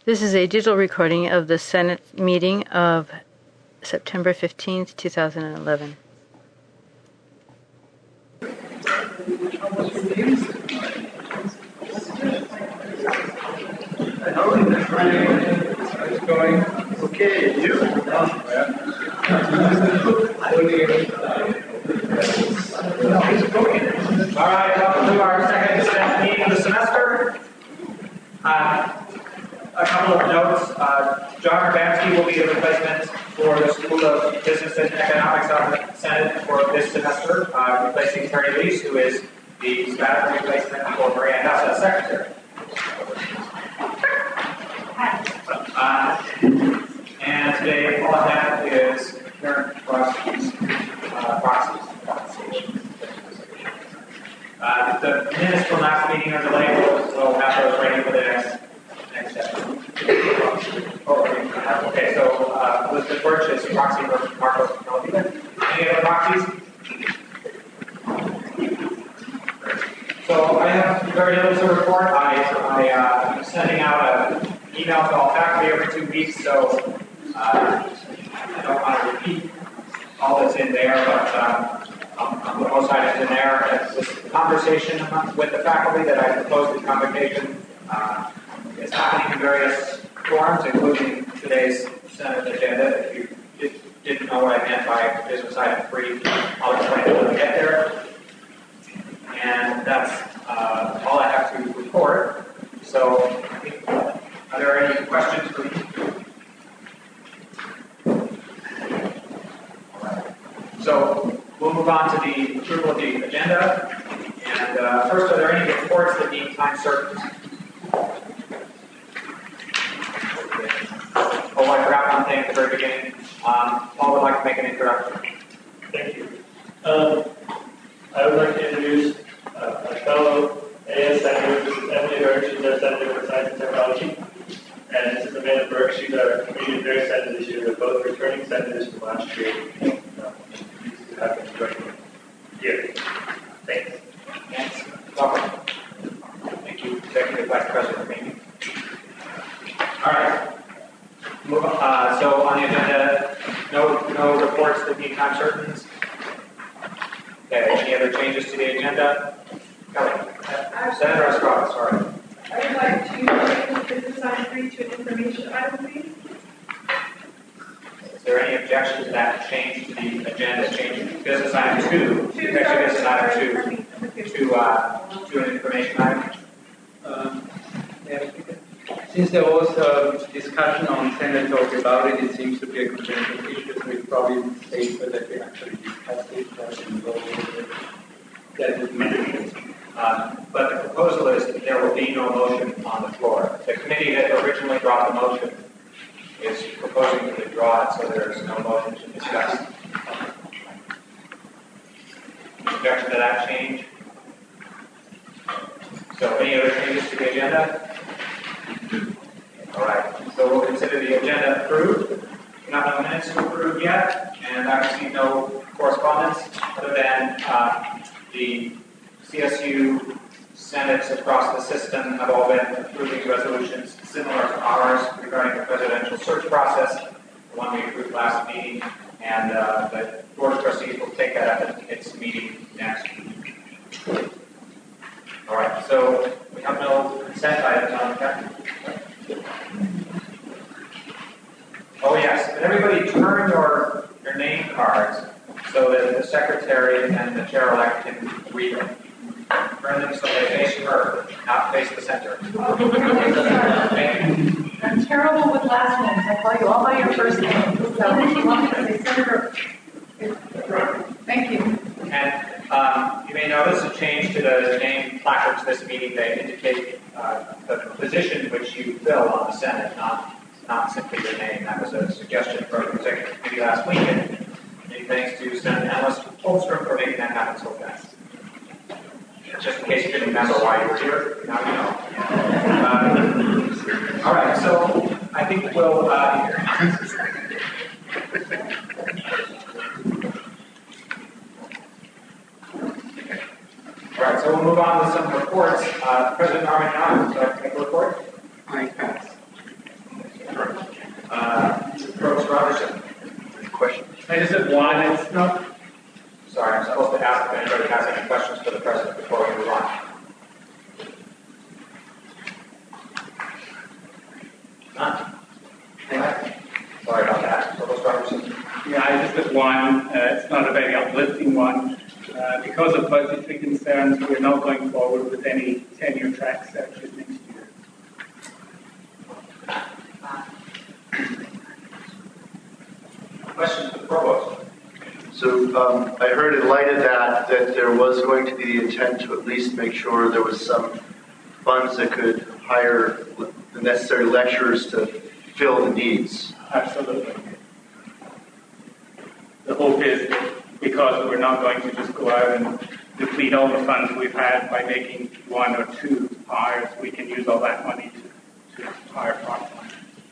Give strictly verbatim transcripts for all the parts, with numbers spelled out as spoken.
This is a digital recording of the Senate meeting of September fifteenth, two thousand eleven. How's it going? Okay, you? All right, welcome to our second Senate meeting of the semester. Uh, a couple of notes. Uh, John Urbanski will be the replacement for the School of Business and Economics on the Senate for this semester, uh, replacing Terry Lease, who is the sabbatical replacement for Maria House as secretary. Uh, and today, all I have is current proxies. Uh, proxies. Uh, the minutes from last meeting are delayed. We'll, we'll have those ready for the next next step. Oh, okay, so uh, Elizabeth Birch is proxy for Marcos Calavita. Any other proxies? So I have very little to report. I, I uh, am sending out an email to all faculty every two weeks, so uh, I don't want to repeat all that's in there, but um, I'll, I'll put most items in there. This conversation with the faculty that I proposed in convocation uh, is happening in various forums, including today's Senate agenda. If you did, didn't know what I meant by business item three, I'll explain it when we get there. And that's uh, all I have to report. So, are there any questions for me? All right. So, we'll move on to the approval of the agenda. And uh, first, are there any reports that need time certain? Oh, I forgot one thing at the very beginning. Um, Paul would like to make an introduction. Thank you. Um, I would like to introduce uh, my fellow A S senator. This is Emily Burke. She's our Senator for Science and Technology. And this is Amanda Burke. She's our Community Affairs Senator this year. They're both returning senators from last year. And, uh, to have them join here. Thanks. Thanks. Welcome. Thank you, Executive Vice President Amy. All right. Move on. Uh, so on the agenda, no no reports that need time certain. Okay. Any other changes to the agenda? Kelly. Senator Estrada, sorry. I would like to change business item three to an information item, please. Is there any objection to that change to the agenda? Change business item two, to actually business item two, to uh, to an information item. Um, yeah, since there was a discussion on Senate talk about it, it seems to be a consensus issue, so it's probably safer that we actually discuss it rather than go over it. That would be Uh, but the proposal is that there will be no motion on the floor. The committee that originally brought the motion is proposing to withdraw it, so there is no motion to discuss. Objection to that change? So any other changes to the agenda? All right, so we'll consider the agenda approved. We have no minutes to approve yet, and I've received no correspondence other than uh, the C S U senates across the system have all been approving resolutions similar to ours regarding the presidential search process, the one we approved last meeting, and uh, the Board of Trustees will take that up at its meeting next week. All right, so we have no consent items on the calendar. Oh yes, but everybody turn your, your name cards so that the secretary and the chair-elect can read them. Turn them so they face her, not face the center. I'm terrible with last names. I call you all by your first name. So if you want me to say Senator, thank you. And um, you may notice a change to the name placards this meeting. They indicate uh, the position which you fill on the Senate, not not simply your name. That was a suggestion from the executive committee last week. And many thanks to Senator Analyst Holmstrom for making that happen so fast. Just in case you didn't remember why you were here, now you know. Uh, all right, so I think we'll. Uh, all right, so we'll move on to some reports. Uh, President Armagnac, would you like to make a report? I pass. Provost Robertson. Any questions? I just have one. It's not. Sorry, I'm supposed to ask if anybody has any questions for the president before we move on. None. Sorry about that. Provost Robertson. Yeah, I just have one. Uh, it's not a very uplifting one. Uh, because of budgetary concerns, we're not going forward with any tenure track searches next year. Questions for the provost? So um, I heard in light of that, that there was going to be the intent to at least make sure there was some funds that could hire the necessary lecturers to fill the needs. Absolutely. The hope is that because we're not going to just go out and deplete all the funds we've had by making one or two hires, we can use all that money to, to hire part-time.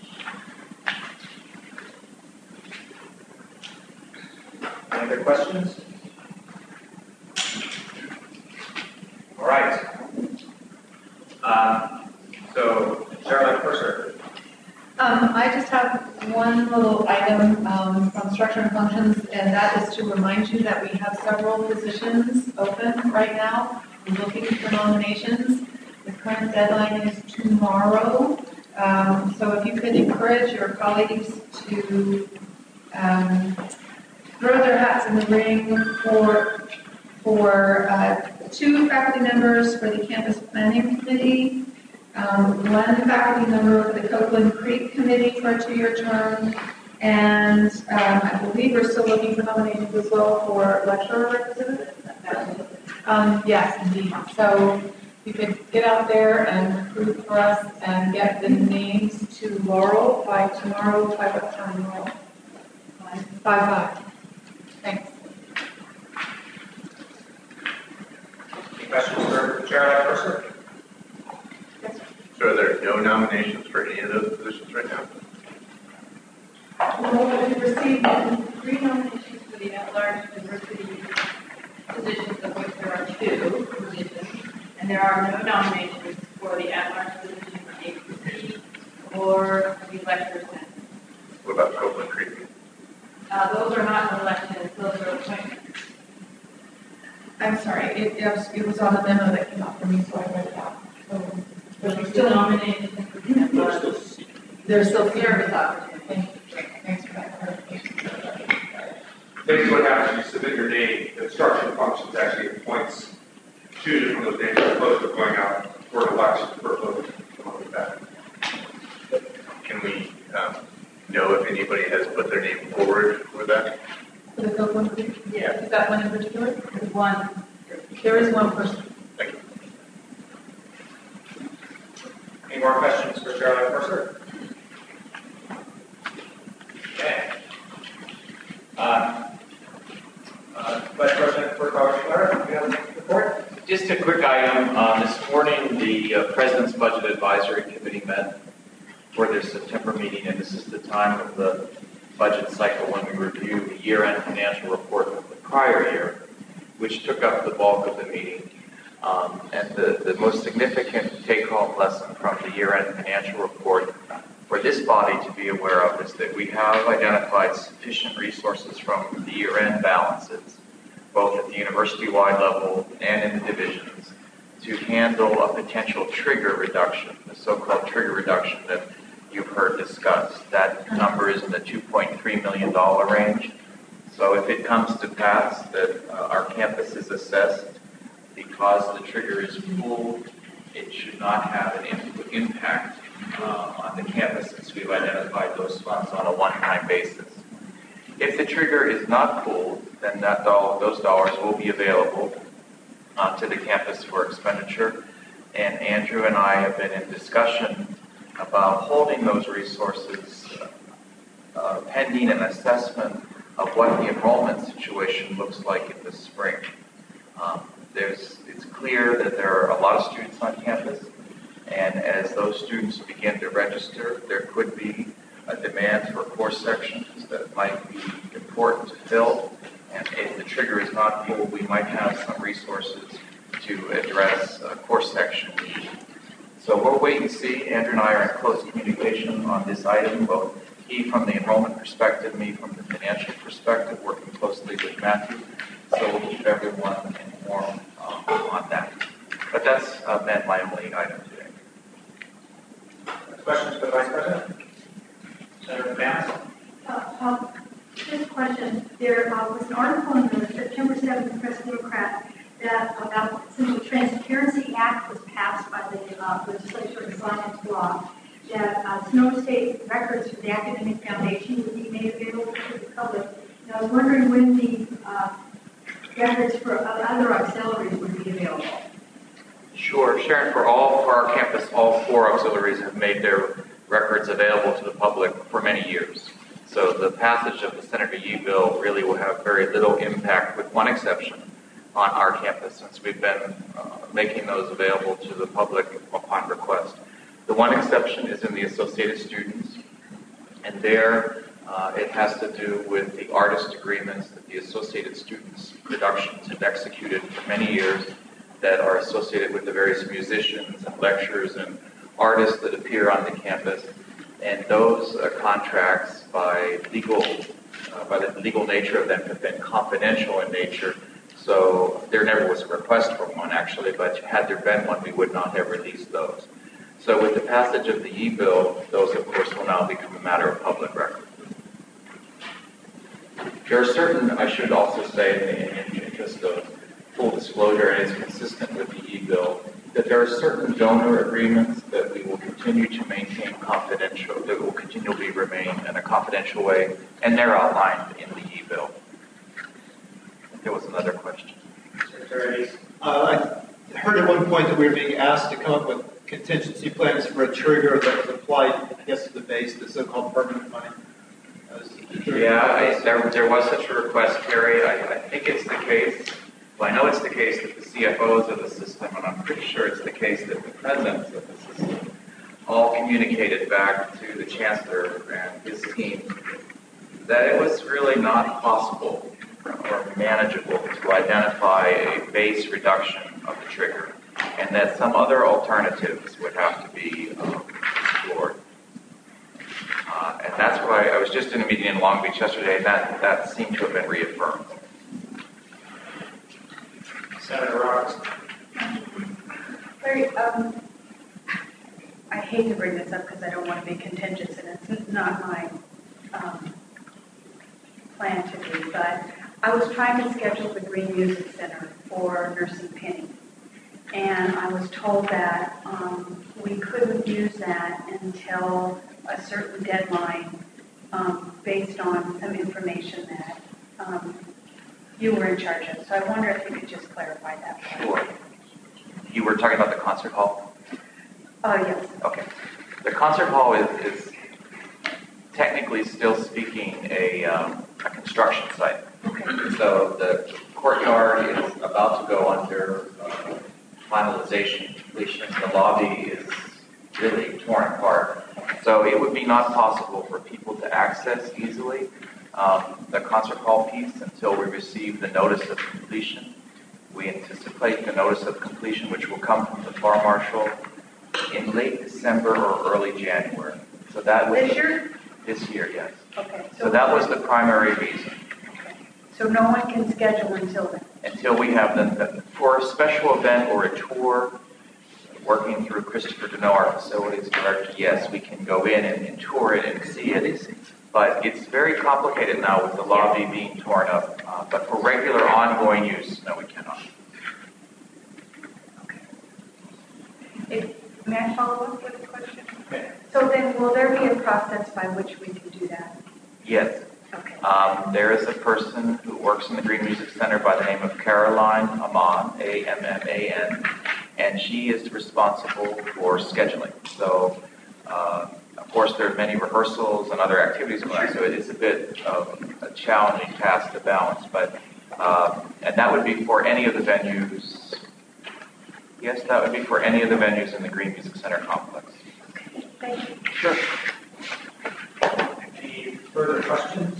Any other questions? All right. Uh, so, Charlotte Purser. Um, I just have one little item um, from Structure and Functions, and that is to remind you that we have several positions open right now. We're looking for nominations. The current deadline is tomorrow. Um, so if you could encourage your colleagues to um, throw their hats in the ring for, for uh, two faculty members for the Campus Planning Committee, Um, one faculty member for the Copeland Creek Committee for a two-year term, and um, I believe we're still looking for nominations as well for lecturer representative. Um, yes, indeed. So you could get out there and recruit for us and get the names to Laurel by tomorrow. By what time, Laurel? Five. Five. Five. Thanks. Any questions for Charlotte Purser? So are there no nominations for any of those positions right now? Well, we received Three nominations for the at-large diversity positions, of which there are two positions, and there are no nominations for the at-large position for A P C or the lecturer senate. What about Copeland Creek? Uh, those are not elections; those are appointments. I'm sorry, it, it, was, it was on the memo that came out for me, so I read it out. So, Those are still nominated for the at-large. There's still Service opportunity. Thank you. Thanks for that clarification. Basically what happens, you submit your name, the Structure and Functions actually appoints two different of those names as opposed to going out for an election for a vote. Something like that. Can we um, know if anybody has put their name forward for that? For the Copeland Creek? Yeah. Is that one in particular? There's one. There is one person. Thank you. Any more questions for Charlotte Purser? Okay. Uh, uh, Vice President Burkhardt, you have a report? Just a quick item. Uh, this morning, the uh, President's Budget Advisory Committee met for their September meeting, and this is the time of the budget cycle when we review the year-end financial report of the prior year, which took up the bulk of the meeting. Um, and the, the most significant take-home lesson from the year-end financial report for this body to be aware of is that we have identified sufficient resources from the year-end balances, both at the university-wide level and in the divisions, to handle a potential trigger reduction, the so-called trigger reduction that you've heard discussed. That number is in the two point three million dollars range. So if it comes to pass that uh, our campus is assessed because the trigger is pulled, it should not have an in- impact uh, on the campus since we've identified those funds on a one-time basis. If the trigger is not pulled, then that doll- those dollars will be available uh, to the campus for expenditure. And Andrew and I have been in discussion about holding those resources uh, uh, pending an assessment of what the enrollment situation looks like in the spring. Um, there's, it's clear that there are a lot of students on campus, and as those students begin to register, there could be a demand for course sections that might be important to fill, and if the trigger is not pulled, we might have some resources to address a course section need. So we'll wait and see. Andrew and I are in close communication on this item, both He from the enrollment perspective, me from the financial perspective, working closely with Matthew. So we'll keep everyone informed um, on that. But that's uh, been my only item today. Questions for the Vice President? Senator Vance? Uh, um, Just a question. There uh, was an article in the September seventh Press Democrat that about since the Transparency Act was passed by the uh, legislature and signed into law, that uh, Sonoma State records for the Academic Foundation would be made available to the public. And I was wondering when the uh, records for other auxiliaries would be available. Sure, Sharon, for all, for our campus, all four auxiliaries have made their records available to the public for many years. So the passage of the Senator Yee bill really will have very little impact, with one exception, on our campus, since we've been uh, making those available to the public upon request. The one exception is in the Associated Students, and there uh, it has to do with the artist agreements that the Associated Students productions have executed for many years that are associated with the various musicians and lecturers and artists that appear on the campus. And those uh, contracts, by legal, uh, by the legal nature of them, have been confidential in nature. So there never was a request for one, actually, but had there been one, we would not have released those. So with the passage of the Yee bill, those, of course, will now become a matter of public record. There are certain, I should also say, in the interest of full disclosure, and it's consistent with the Yee bill, that there are certain donor agreements that we will continue to maintain confidential, that will continually remain in a confidential way, and they're outlined in the Yee bill. There was another question. Secretary. Uh, I heard at one point that we were being asked to come up with contingency plans for a trigger that was applied, I guess, to the base, the so-called permanent money. Yeah, I, there, there was such a request, Terry. I, I think it's the case. Well, I know it's the case that the C F Os of the system, and I'm pretty sure it's the case that the presidents of the system all communicated back to the chancellor and his team that it was really not possible or manageable to identify a base reduction of the trigger, and that some other alternatives would have to be um, explored. Uh, and that's why I was just in a meeting in Long Beach yesterday, and that, that seemed to have been reaffirmed. Senator Roberts. Larry, um, I hate to bring this up because I don't want to be contentious, and it's not my um, plan to be, but I was trying to schedule the Green Music Center for Nursing Penny, and I was told that um, we couldn't use that until a certain deadline um, based on some information that um, you were in charge of. So I wonder if you could just clarify that. Sure. You were talking about the concert hall? Oh, yes. Okay. The concert hall is, is technically still speaking a, um, a construction site. Okay. So the courtyard is about to go under uh, finalization, completion. The lobby is really torn apart. So it would be not possible for people to access easily um, the concert hall piece until we receive the notice of completion. We anticipate the notice of completion, which will come from the fire marshal in late December or early January. So that was This year? This year, yes. Okay. So that was the primary reason. Okay. So no one can schedule until then? Until we have them, for a special event or a tour, working through Christopher Deneau, our facilities director, yes, we can go in and, and tour it and see it. But it's very complicated now with the lobby being torn up. Uh, but for regular ongoing use, no, we cannot. Okay. If, may I follow up with a question? Okay. So then, will there be a process by which we can do that? Yes. Okay. Um, there is a person who works in the Green Music Center by the name of Caroline Amman, A M M A N, and she is responsible for scheduling. So, uh, of course, there are many rehearsals and other activities going on, so it is a bit of a challenging task to balance. But um, and that would be for any of the venues. Yes, that would be for any of the venues in the Green Music Center complex. Okay. Thank you. Sure. Any further questions?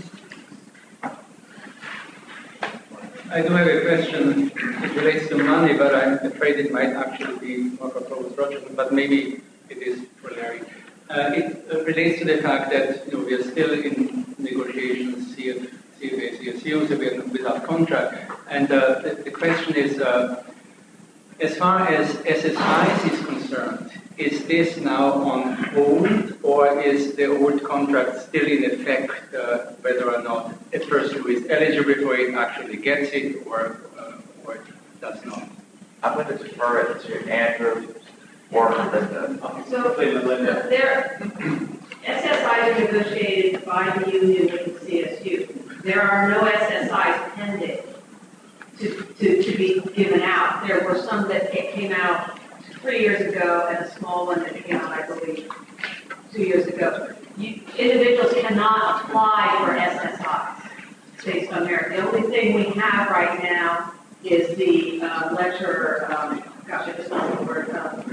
I do have a question. It relates to money, but I'm afraid it might actually be more for Provost Rochester, but maybe it is for Larry. Uh, it uh, relates to the fact that you know we are still in negotiations, C F, C F A, C S U, so we are without contract. And uh, the, the question is, uh, as far as S S I is concerned, is this now on hold, or is the old contract still in effect, uh, whether or not a person who is eligible for it actually gets it, or uh, or does not? I'm going to defer it to Andrew or Melinda. So, there, S S Is are negotiated by the union with the C S U. There are no S S Is pending to, to, to be given out. There were some that came out three years ago and a small one that came out, I believe, two years ago. You, individuals cannot apply for S S Is based on merit. The only thing we have right now is the uh, lecturer, um, gosh, I just lost the word, um,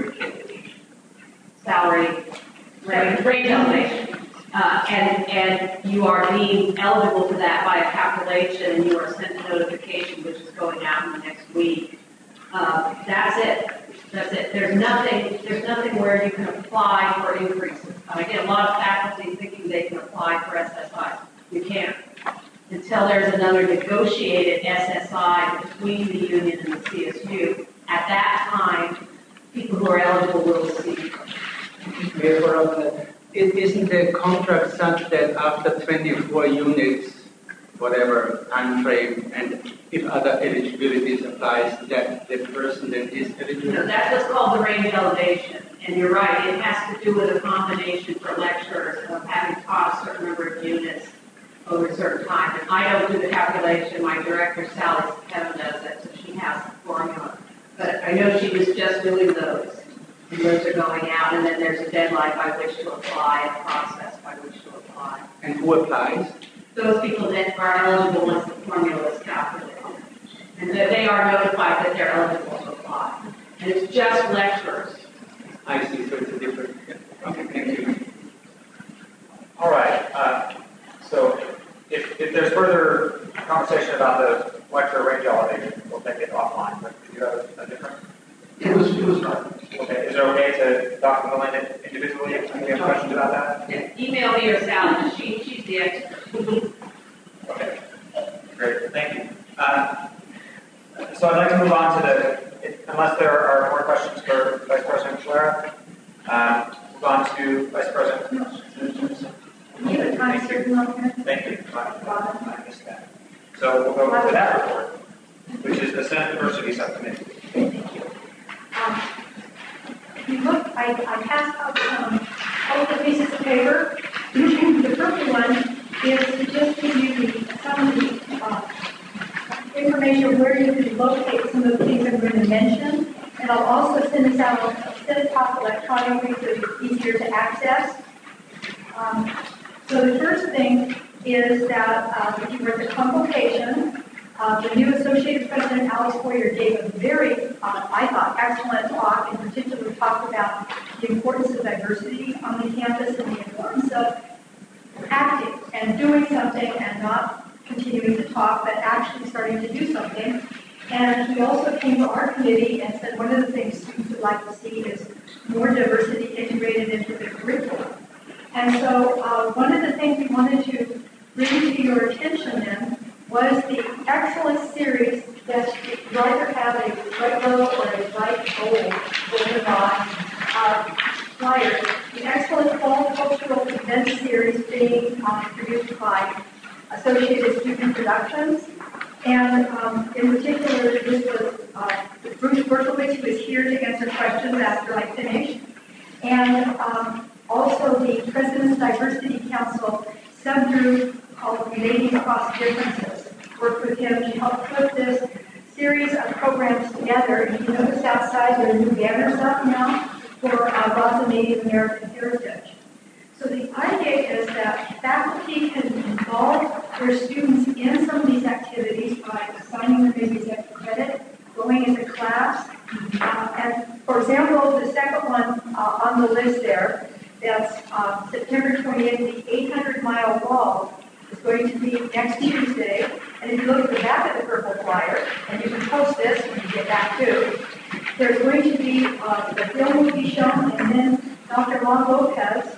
salary, rate, rate elevation. Uh, and, and you are deemed eligible for that by a calculation, and you are sent a notification, which is going out in the next week. Uh, that's it. That's it. There's nothing, there's nothing where you can apply for increases. I get a lot of faculty thinking they can apply for S S Is. You can't. Until there's another negotiated S S I between the union and the C S U, at that time, people who are eligible will receive. Mayor, isn't the contract such that after twenty-four units, whatever time frame, and if other eligibilities applies, that the person then is eligible? No, that's what's called the range elevation. And you're right, it has to do with a combination for lecturers of having taught a certain number of units over a certain time. And I don't do the calculation, my director, Sally Kevin, does that, so she has the formula. But I know she was just doing those. And those are going out, and then there's a deadline by which to apply, a process by which to apply. And who applies? Those people that are eligible once the formula is calculated. And that they are notified that they're eligible to apply. And it's just lecturers. I see, so it's a different, okay, thank you. All right, uh, so if, if there's further conversation about the lecturer range elevation, we'll take it offline, but do you have a different? It was, it was not. Okay, is it okay to Doctor Melinda individually if you have questions about that? Yeah. Email me or Sally, she, she's the expert. Okay, great, thank you. Um, so I'd like to move on to the, if, unless there are more questions for Vice President Schler, uh, move on to Vice President. You have a time certain on here? Thank you. I missed that. So we'll go to that report, which is the Senate Diversity Subcommittee. Thank you. Um, if you look, I, I passed out um, all the pieces of paper. The purple one is to just give you the, some of the uh, information where you can locate some of the things I'm going to mention. And I'll also send this out, I'll send it off electronically so it's easier to access. Um, so the first thing is that uh, if you were at the convocation, Uh, the new Associated President, Alex Boyer, gave a very, uh, I thought, excellent talk. In particular, talked about the importance of diversity on the campus and the importance of acting and doing something and not continuing to talk, but actually starting to do something. And he also came to our committee and said one of the things students would like to see is more diversity integrated into the curriculum. And so uh, one of the things we wanted to bring to your attention then was the excellent series that you either have a bright yellow or a bright gold golden on uh, flyer. The excellent fall cultural event series being uh, produced by Associated Student Productions. And um, in particular, this was uh, Bruce Berkowitz, who is here to answer questions after I finish. And um, also the President's Diversity Council subgroup called Relating Across Differences. Worked with him to help put this series of programs together. And you notice outside there are new banners up now for uh, lots of Native American heritage. So the idea is that faculty can involve their students in some of these activities by assigning them maybe extra credit, going into class. Uh, and for example, the second one uh, on the list there, that's uh, September twenty-eighth, the eight hundred mile wall is going to be next Tuesday. And if you look at the back of the purple flyer, and you can post this when you get back too, there's going to be, uh, the film will be shown, and then Doctor Ron Lopez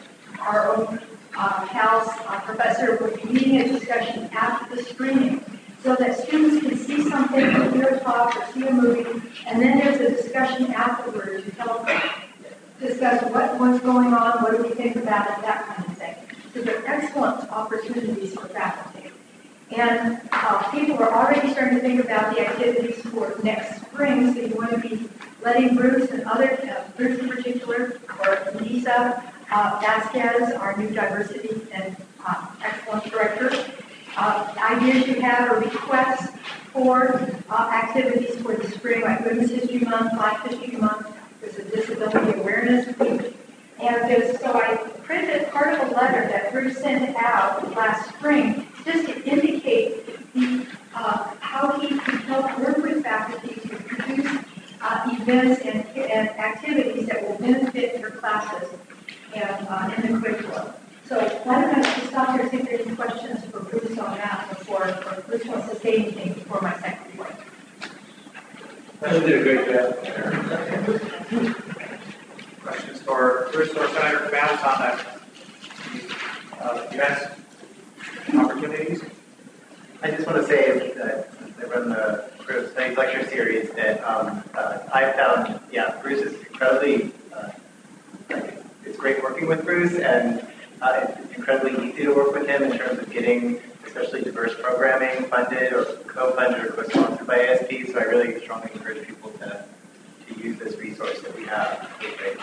our own uh, Cal's uh, professor will be leading a discussion after the screening so that students can see something, or hear a talk, or see a movie, and then there's a discussion afterwards to help discuss what, what's going on, what do we think about it, that kind of thing. So they're excellent opportunities for faculty. And uh, people are already starting to think about the activities for next spring, so you want to be letting Bruce and other, uh, Bruce in particular, or Lisa uh, Vasquez, our new diversity and uh, excellence director, uh, ideas you have or requests for uh, activities for the spring, like Women's History Month, Black History Month, there's a Disability Awareness Week. And there's, so I printed part of a letter that Bruce sent out last spring just to indicate the, uh, how he can help work with faculty to produce uh, events and, and activities that will benefit your classes and uh, in the curriculum. So why don't I just stop here and see if there are any questions for Bruce on that before, or Bruce wants to say anything before my second point. You did a great job. Questions for Bruce or Senator Fans on that uh, events opportunities? I just want to say that I run the Critical Studies lecture series that um, uh, I found, yeah, Bruce is incredibly, uh, it's great working with Bruce, and uh, it's incredibly easy to work with him in terms of getting especially diverse programming funded or co-funded or co-sponsored by A S P, so I really strongly encourage people to, to use this resource that we have. It's great.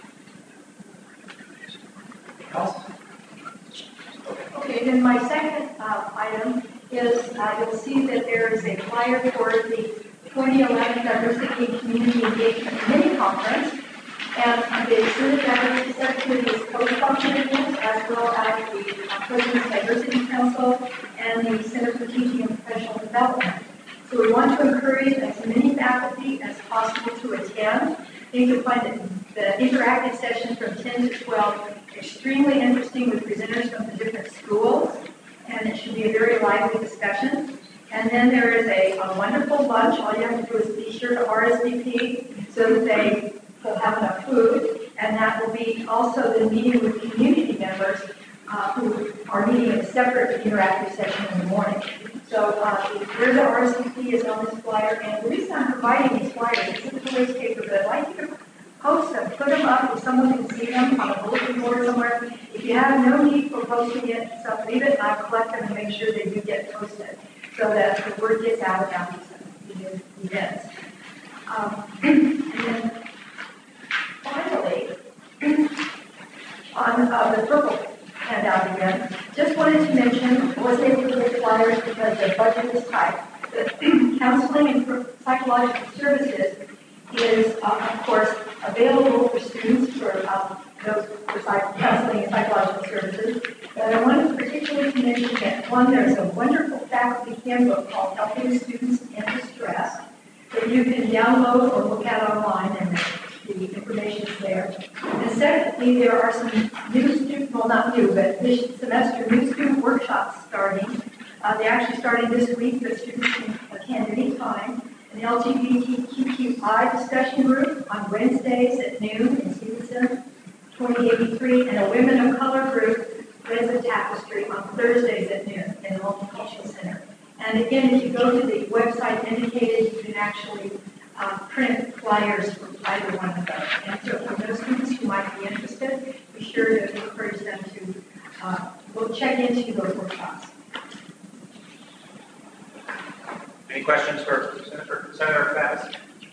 Else? Okay, then my second uh, item is uh, you'll see that there is a flyer for the twenty eleven Diversity and Community Engagement Committee Conference, and the Senate Diversity Subcommittee is co-sponsoring this, as well as the uh, President's Diversity Council and the Center for Teaching and Professional Development. So we want to encourage as many faculty as possible to attend. I think you'll find that the interactive session from ten to twelve extremely interesting with presenters from the different schools, and it should be a very lively discussion. And then there is a, a wonderful lunch. All you have to do is be sure to R S V P so that they will have enough food, and that will be also the meeting with community members uh, who are meeting in a separate interactive session in the morning. So uh, where the R S V P is on this flyer, and the reason I'm providing these flyers, this is a waste paper, but I'd like you to post them, put them up if someone can see them on a bulletin board somewhere. If you have no need for posting it, so leave it, and I'll collect them and make sure they do get posted so that the word gets out about these events. Um, and then finally, on uh, the purple handout again, just wanted to mention, I wasn't able to get flyers because the budget is tight, but counseling and psychological services is, uh, of course, available for students for um, those for psych- counseling and psychological services. But I wanted particularly to mention that, one, there's a wonderful faculty handbook called Helping Students in Distress that you can download or look at online, and the information is there. And secondly, there are some new student, well, not new, but this semester, new student workshops starting. Uh, they're actually starting this week, but students can attend any time. An L G B T Q Q I discussion group on Wednesdays at noon in Stevenson, twenty eighty-three, and a Women of Color group, Reds of Tapestry, on Thursdays at noon in the Multicultural Center. And again, if you go to the website indicated, you can actually uh, print flyers for either one of those. And so for those students who might be interested, be sure to encourage them to uh, we'll check into those workshops. Any questions for Senator, Senator Faz?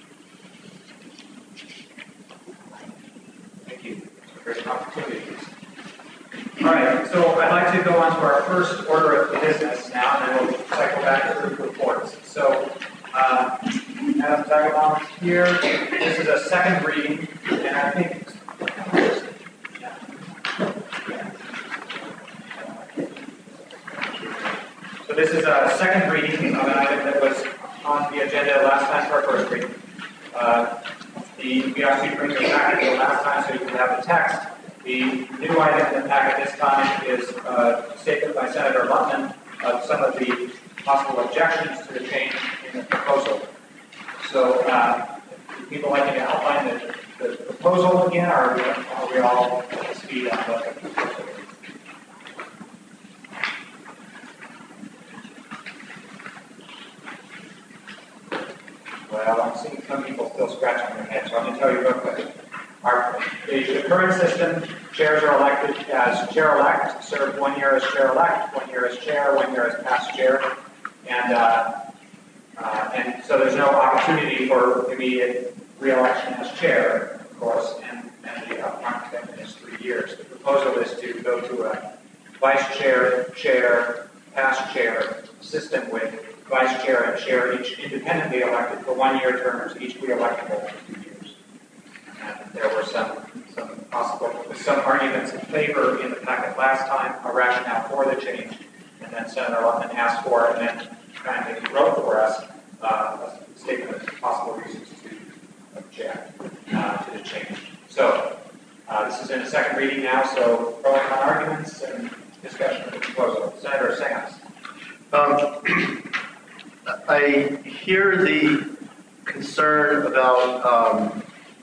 Thank you. Great opportunities. All right, so I'd like to go on to our first order of business now, and then we'll cycle back through reports. So, uh, Madam Zagabon is here. This is a second reading, and I think. So this is a second reading of an item that was on the agenda last time for our first reading. Uh, the, we actually bring the packet last time so you can have the text. The new item in the packet this time is a statement by Senator Lutman of some of the possible objections to the change in the proposal. So, uh, do people like me to outline the, the proposal again, or are we, are we all up to speed on the Well, I'm seeing some people still scratching their heads, so I'm going to tell you real quick. Our, the, the current system, chairs are elected as chair-elect, serve one year as chair-elect, one year as chair, one year as past chair, and uh, uh, and so there's no opportunity for immediate re-election as chair, of course, and, and the upfront commitment is three years. The proposal is to go to a vice chair, chair, past chair system with vice chair and chair each independently elected for one-year terms, each re-electable for two years. And there were some some possible, some arguments in favor in the packet last time, a rationale for the change, and then Senator Luttman asked for and then kindly wrote for us uh, a statement of possible reasons to object uh, to the change. So uh, this is in a second reading now, so pro and con arguments and discussion of the proposal. Senator Sands. Um, I hear the concern about um,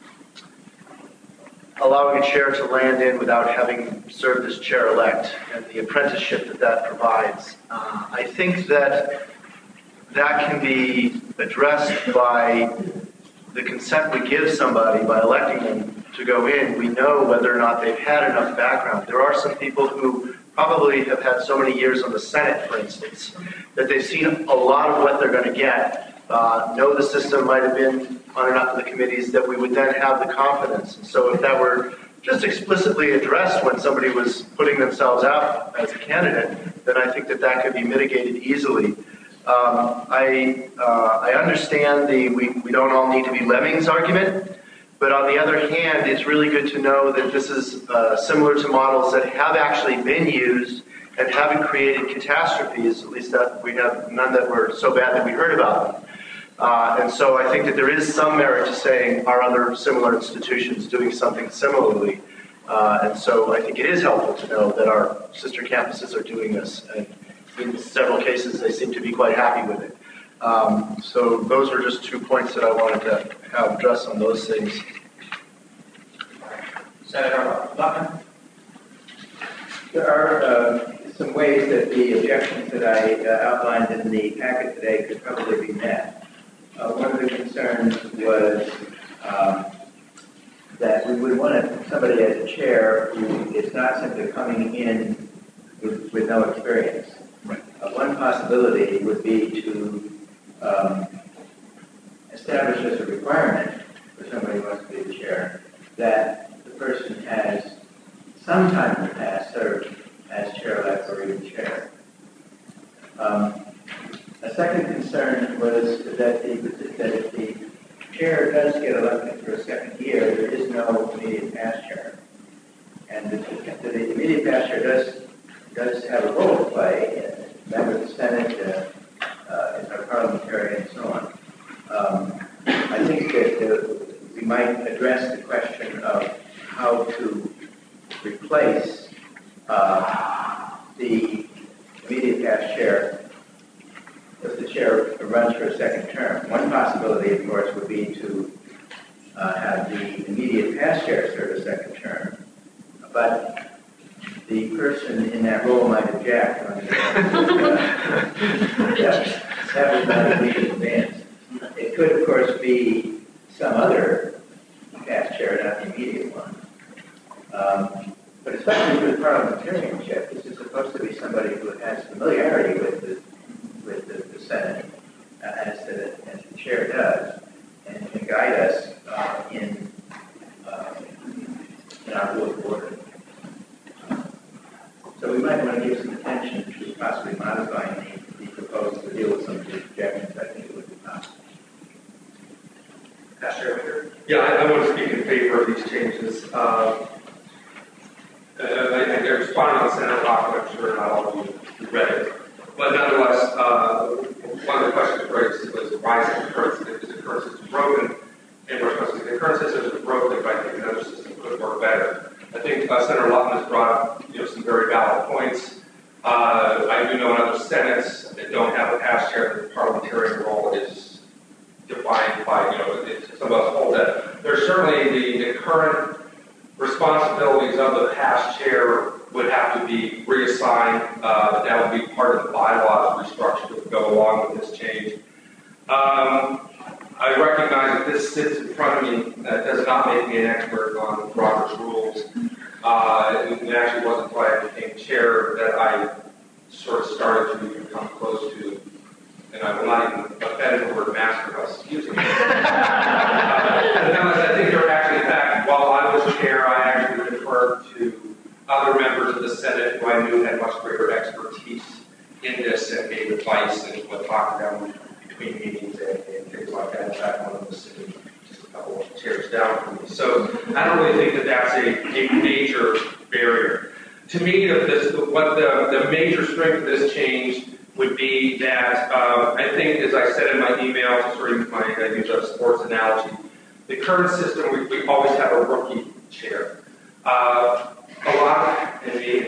allowing a chair to land in without having served as chair-elect and the apprenticeship that that provides. Uh, I think that that can be addressed by the consent we give somebody by electing them to go in. We know whether or not they've had enough background. There are some people who probably have had so many years on the Senate, for instance, that they've seen a lot of what they're going to get, uh, know the system might have been on enough of the committees that we would then have the confidence. And so if that were just explicitly addressed when somebody was putting themselves out as a candidate, then I think that that could be mitigated easily. Um, I uh, I understand the we, we don't all need to be lemmings argument, but on the other hand, it's really good to know that this is uh, similar to models that have actually been used and haven't created catastrophes, at least that we have none that were so bad that we heard about them. Uh, and so I think that there is some merit to saying, are other similar institutions doing something similarly? Uh, and so I think it is helpful to know that our sister campuses are doing this. And in several cases, they seem to be quite happy with it. Um, so those were just two points that I wanted to have addressed on those things. Senator Luttman? There are uh, some ways that the objections that I uh, outlined in the packet today could probably be met. Uh, one of the concerns was um, that we would want somebody as a chair who is not simply coming in with, with no experience. Right. Uh, one possibility would be to um, establish as a requirement for somebody who wants to be the chair that the person has sometime in the past served as chair-elect or even chair. Um, a second concern was that, the, that if the chair does get elected for a second year, there is no immediate past chair. And the, the immediate past chair does, does have a role to play in member of the Senate, uh, uh, as our parliamentarian, and so on. Um, I think that uh, we might address the question of how to replace uh, the immediate past chair if the chair runs for a second term. One possibility, of course, would be to uh, have the immediate past chair serve a second term, but the person in that role might object. On the, uh, yeah, that would not be advanced. It could, of course, be some other past chair, not the immediate one. Um, but especially for the parliamentarianship, this is supposed to be somebody who has familiarity with the with the, the Senate, uh, as, the, as the chair does, and can guide us uh, in uh, in our rule of order. So we might want to give some attention to possibly modifying the, the proposal to deal with some of the objections. I think it would be possible. Pastor Yeah, I, I want to speak in favor of these changes. Uh, uh, I, I responded on Senator Lockwood, I'm sure not all of you read it. But nonetheless, uh, one of the questions raised was why is the current, is the current system broken? And we're supposed to say the current system is broken, but I think another system could work better. I think uh, Senator Luttman has brought up you know, some very valid points. Uh, I do know in other senates that don't have a past chair, the parliamentarian role is defined by, you know, it, some of us hold that. There's certainly the, the current responsibilities of the past chair would have to be reassigned. Uh, that would be part of the bylaws restructure that would go along with this change. Um, I recognize that this sits in front of me. That does not make me an expert on Robert's rules. Uh, it, it actually wasn't until I became chair that I sort of started to become close to, and I will not even offend the word master by using it. uh, I think there were actually, in fact, while I was chair, I actually referred to other members of the Senate who I knew had much greater expertise in this and gave advice and would talk to them between meetings and, and things like that. In fact, one of them was sitting just a couple of chairs down from me. So I don't really think that that's a, a major barrier. To me, the, this, what the, the major strength of this change would be that uh, I think, as I said in my email, to sort of use my uh, use a sports analogy, the current system, we, we always have a rookie chair. Uh, a lot, and, me,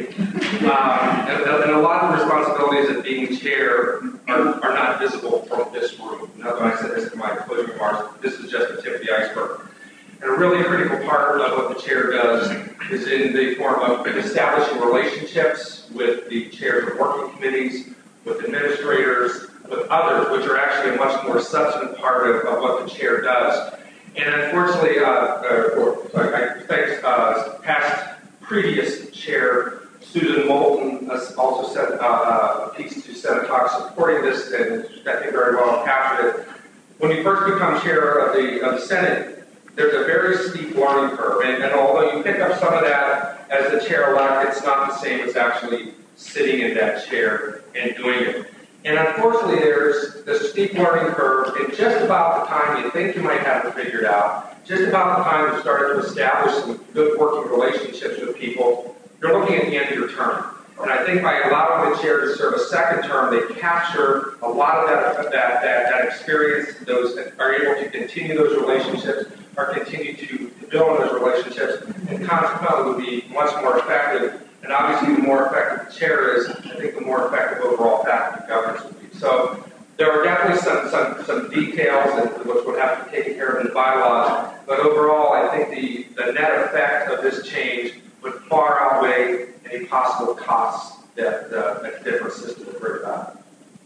um, and, and a lot of the responsibilities of being chair are, are not visible from this room. Now, when I said this in my closing remarks, this is just the tip of the iceberg. And a really critical part of what the chair does is in the form of establishing relationships with the chairs of working committees, with administrators, with others, which are actually a much more substantive part of, of what the chair does. And unfortunately, uh, uh, or, sorry, I thanks uh, past previous chair, Susan Moulton, uh, also sent uh, a piece to Senate Talk supporting this, and I think very well captured it. When you first become chair of the, of the Senate, there's a very steep learning curve, and, and although you pick up some of that as the chair-elect, it's not the same as actually sitting in that chair and doing it. And unfortunately, there's this steep learning curve, and just about the time you think you might have it figured out, just about the time you start to establish some good working relationships with people, you're looking at the end of your term. And I think by allowing the chair to serve a second term, they capture a lot of that, that, that, that experience, those are able to continue those relationships, or continue to build on those relationships, and consequently will be much more effective. And obviously, the more effective the chair is, I think the more effective overall faculty governance will be. So there are definitely some, some, some details and which would have to be taken care of in the bylaws, but overall, I think the, the net effect of this change would far outweigh any possible costs that uh, a different system would bring about.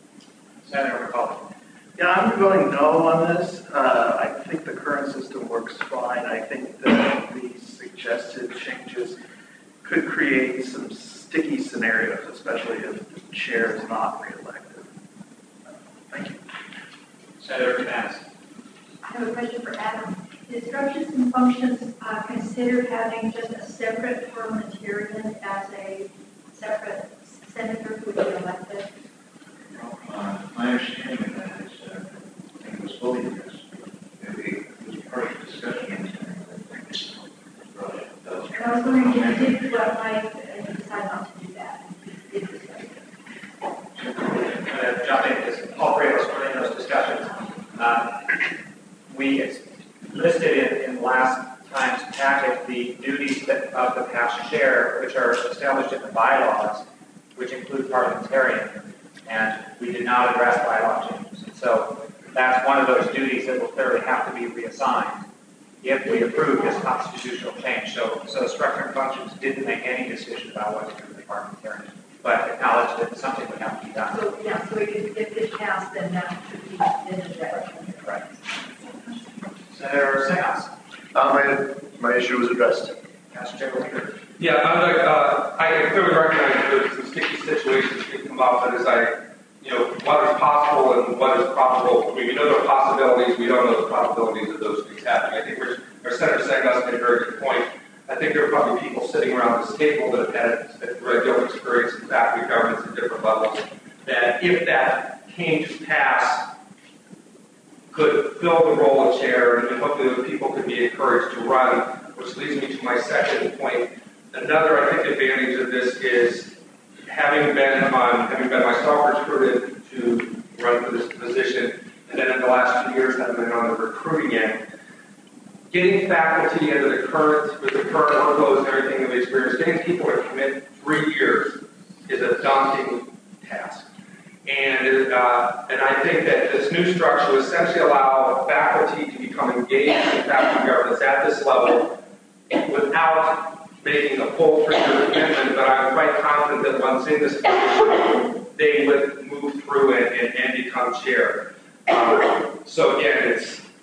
Senator McCauley. Yeah, I'm voting no on this. Uh, I think the current system works fine. I think that the suggested changes could create some sticky scenarios, especially if the chair is not reelected. Uh, thank you. Senator Cass. I have a question for Adam. Is structures and functions uh, considered having just a separate parliamentarian as a separate senator who would be elected? Well, uh, my understanding of that is, uh, I think it was fully addressed. It was part of the discussion. And I was wondering if you did what might uh, decide not to do that. Uh, jump in, because all three of us were in those discussions. Uh, we listed in, in last time's packet the duties that, of the past chair, which are established in the bylaws, which include parliamentarian, and we did not address bylaw changes. And so that's one of those duties that will clearly have to be reassigned if we approve this constitutional change. So, so structure and functions didn't make any decision about what to do with the parliamentarian, but acknowledged that something would have to be done. So, yeah, so if, if it passed, then that should be in the direction. Right. Senator Seance. Uh, my, my issue was addressed. Councilor General Leader. Yeah, I'm like, uh, I clearly recognize there's some sticky situations that come up, but as I, you know, what is possible and what is probable. I mean, we know there are possibilities, we don't know the probabilities of those things happening. I think we're, our Senator Sengas made a very good point. I think there are probably people sitting around this table that have had a great deal of experience in faculty governance at different levels, that if that came to pass, could fill the role of chair, and hopefully those people could be encouraged to run, which leads me to my second point. Another, I think, advantage of this is having been on, having been myself recruited to run for this position, and then in the last two years having been on the recruiting end, getting faculty into the current, with the current workloads and everything that we experience, getting people to commit three years is a daunting task. And, uh, and I think that this new structure will essentially allow faculty to become engaged in faculty governance at this level without making a full three-year commitment, but I'm quite confident that once in this position, they would move through it and, and become chair. Um, so again, it's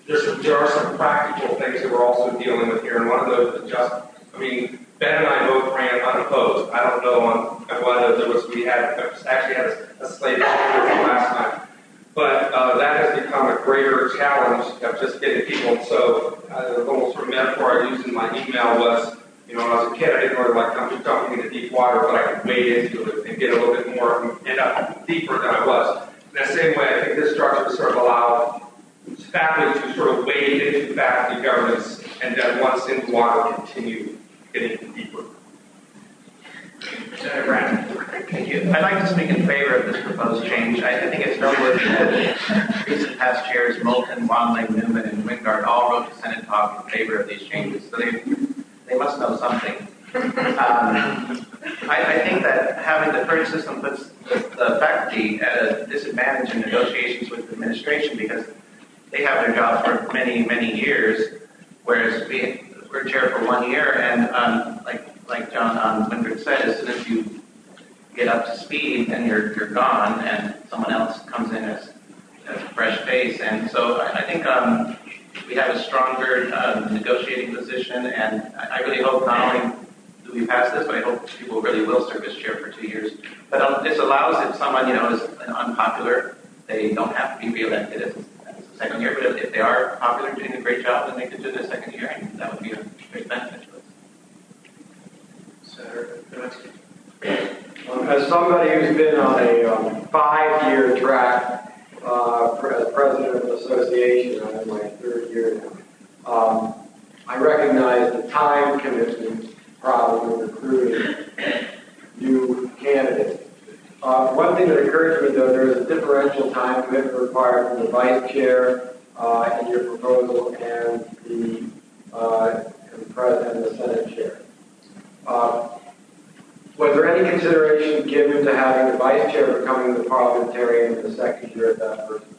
there's some, there are some practical things that we're also dealing with here, and one of those is just, I mean, Ben and I both ran unopposed. I don't know on whether there was, we had, actually had a, a slate of last time. But uh, that has become a greater challenge of just getting people. So uh, the almost sort of metaphor I used in my email was, you know, when I was a kid, I didn't really like jumping, jumping into deep water, but I could wade into it and get a little bit more, end up deeper than I was. In the same way, I think this structure sort of allows faculty to sort of wade into faculty governance and then once in the water, continue getting deeper. Senator Brandon. Thank you. I'd like to speak in favor of this proposed change. I, I think it's noteworthy that recent past chairs Moulton, Wandling, Newman, and Wingard all wrote to Senate Talk in favor of these changes. So they they must know something. Um, I, I think that having the current system puts the, the faculty at a disadvantage in negotiations with the administration because they have their jobs for many, many years, whereas we, we're chair for one year, and um, like like John um, Wingard said, as soon as you get up to speed, then you're you're gone, and someone else comes in as, as a fresh face. And so I, I think um, we have a stronger uh, negotiating position, and I, I really hope not only do we pass this, but I hope people really will serve as chair for two years. But um, this allows if someone, you know, is unpopular, they don't have to be reelected as, as a second year, but if they are popular, doing a great job, then they could do the second year, and that would be a great benefit to us. Senator Kaminsky. Um, as somebody who's been on a um, five-year track uh, as president of an association, I'm in my third year now, um, I recognize the time commitment problem in recruiting new candidates. Uh, one thing that occurred to me, though, there is a differential time commitment required from the vice chair uh, in your proposal and the, uh, and the president and the Senate chair. Uh, was there any consideration given to having the vice chair becoming the parliamentarian in the second year of that person?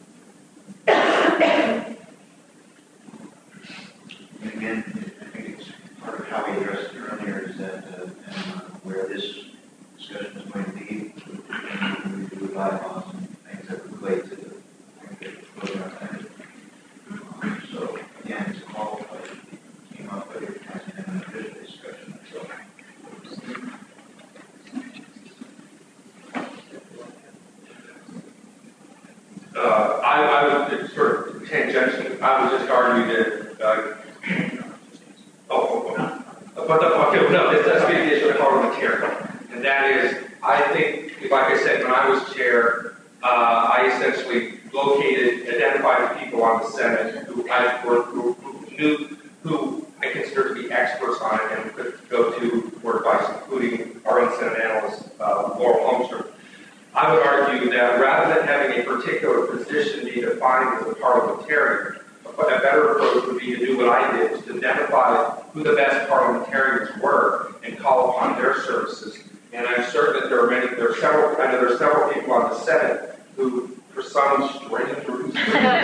Again, I think it's part of how we addressed it earlier is that uh, and, uh, where this discussion is going to lead, we do bylaws and things that relate to the program. Um, so again, it's a call that came up with it hasn't been an official discussion. So. Uh, I, I would sort of tangentially, I would just argue that, uh, oh, oh, oh, but the, okay, no, that's, that's the issue of parliamentarian. And that is, I think, like I said, when I was chair, uh, I essentially located, identified the people on the Senate who I worked, who, who knew, who I considered to be experts on it and could go to for advice, including our own Senate analyst, uh, Laurel Holmstrom. I would argue that rather than having a particular position be defined as a parliamentarian, a better approach would be to do what I did, to identify who the best parliamentarians were and call upon their services. And I'm certain that there are many, there are several, I know there are several people on the Senate who, for some strange reason,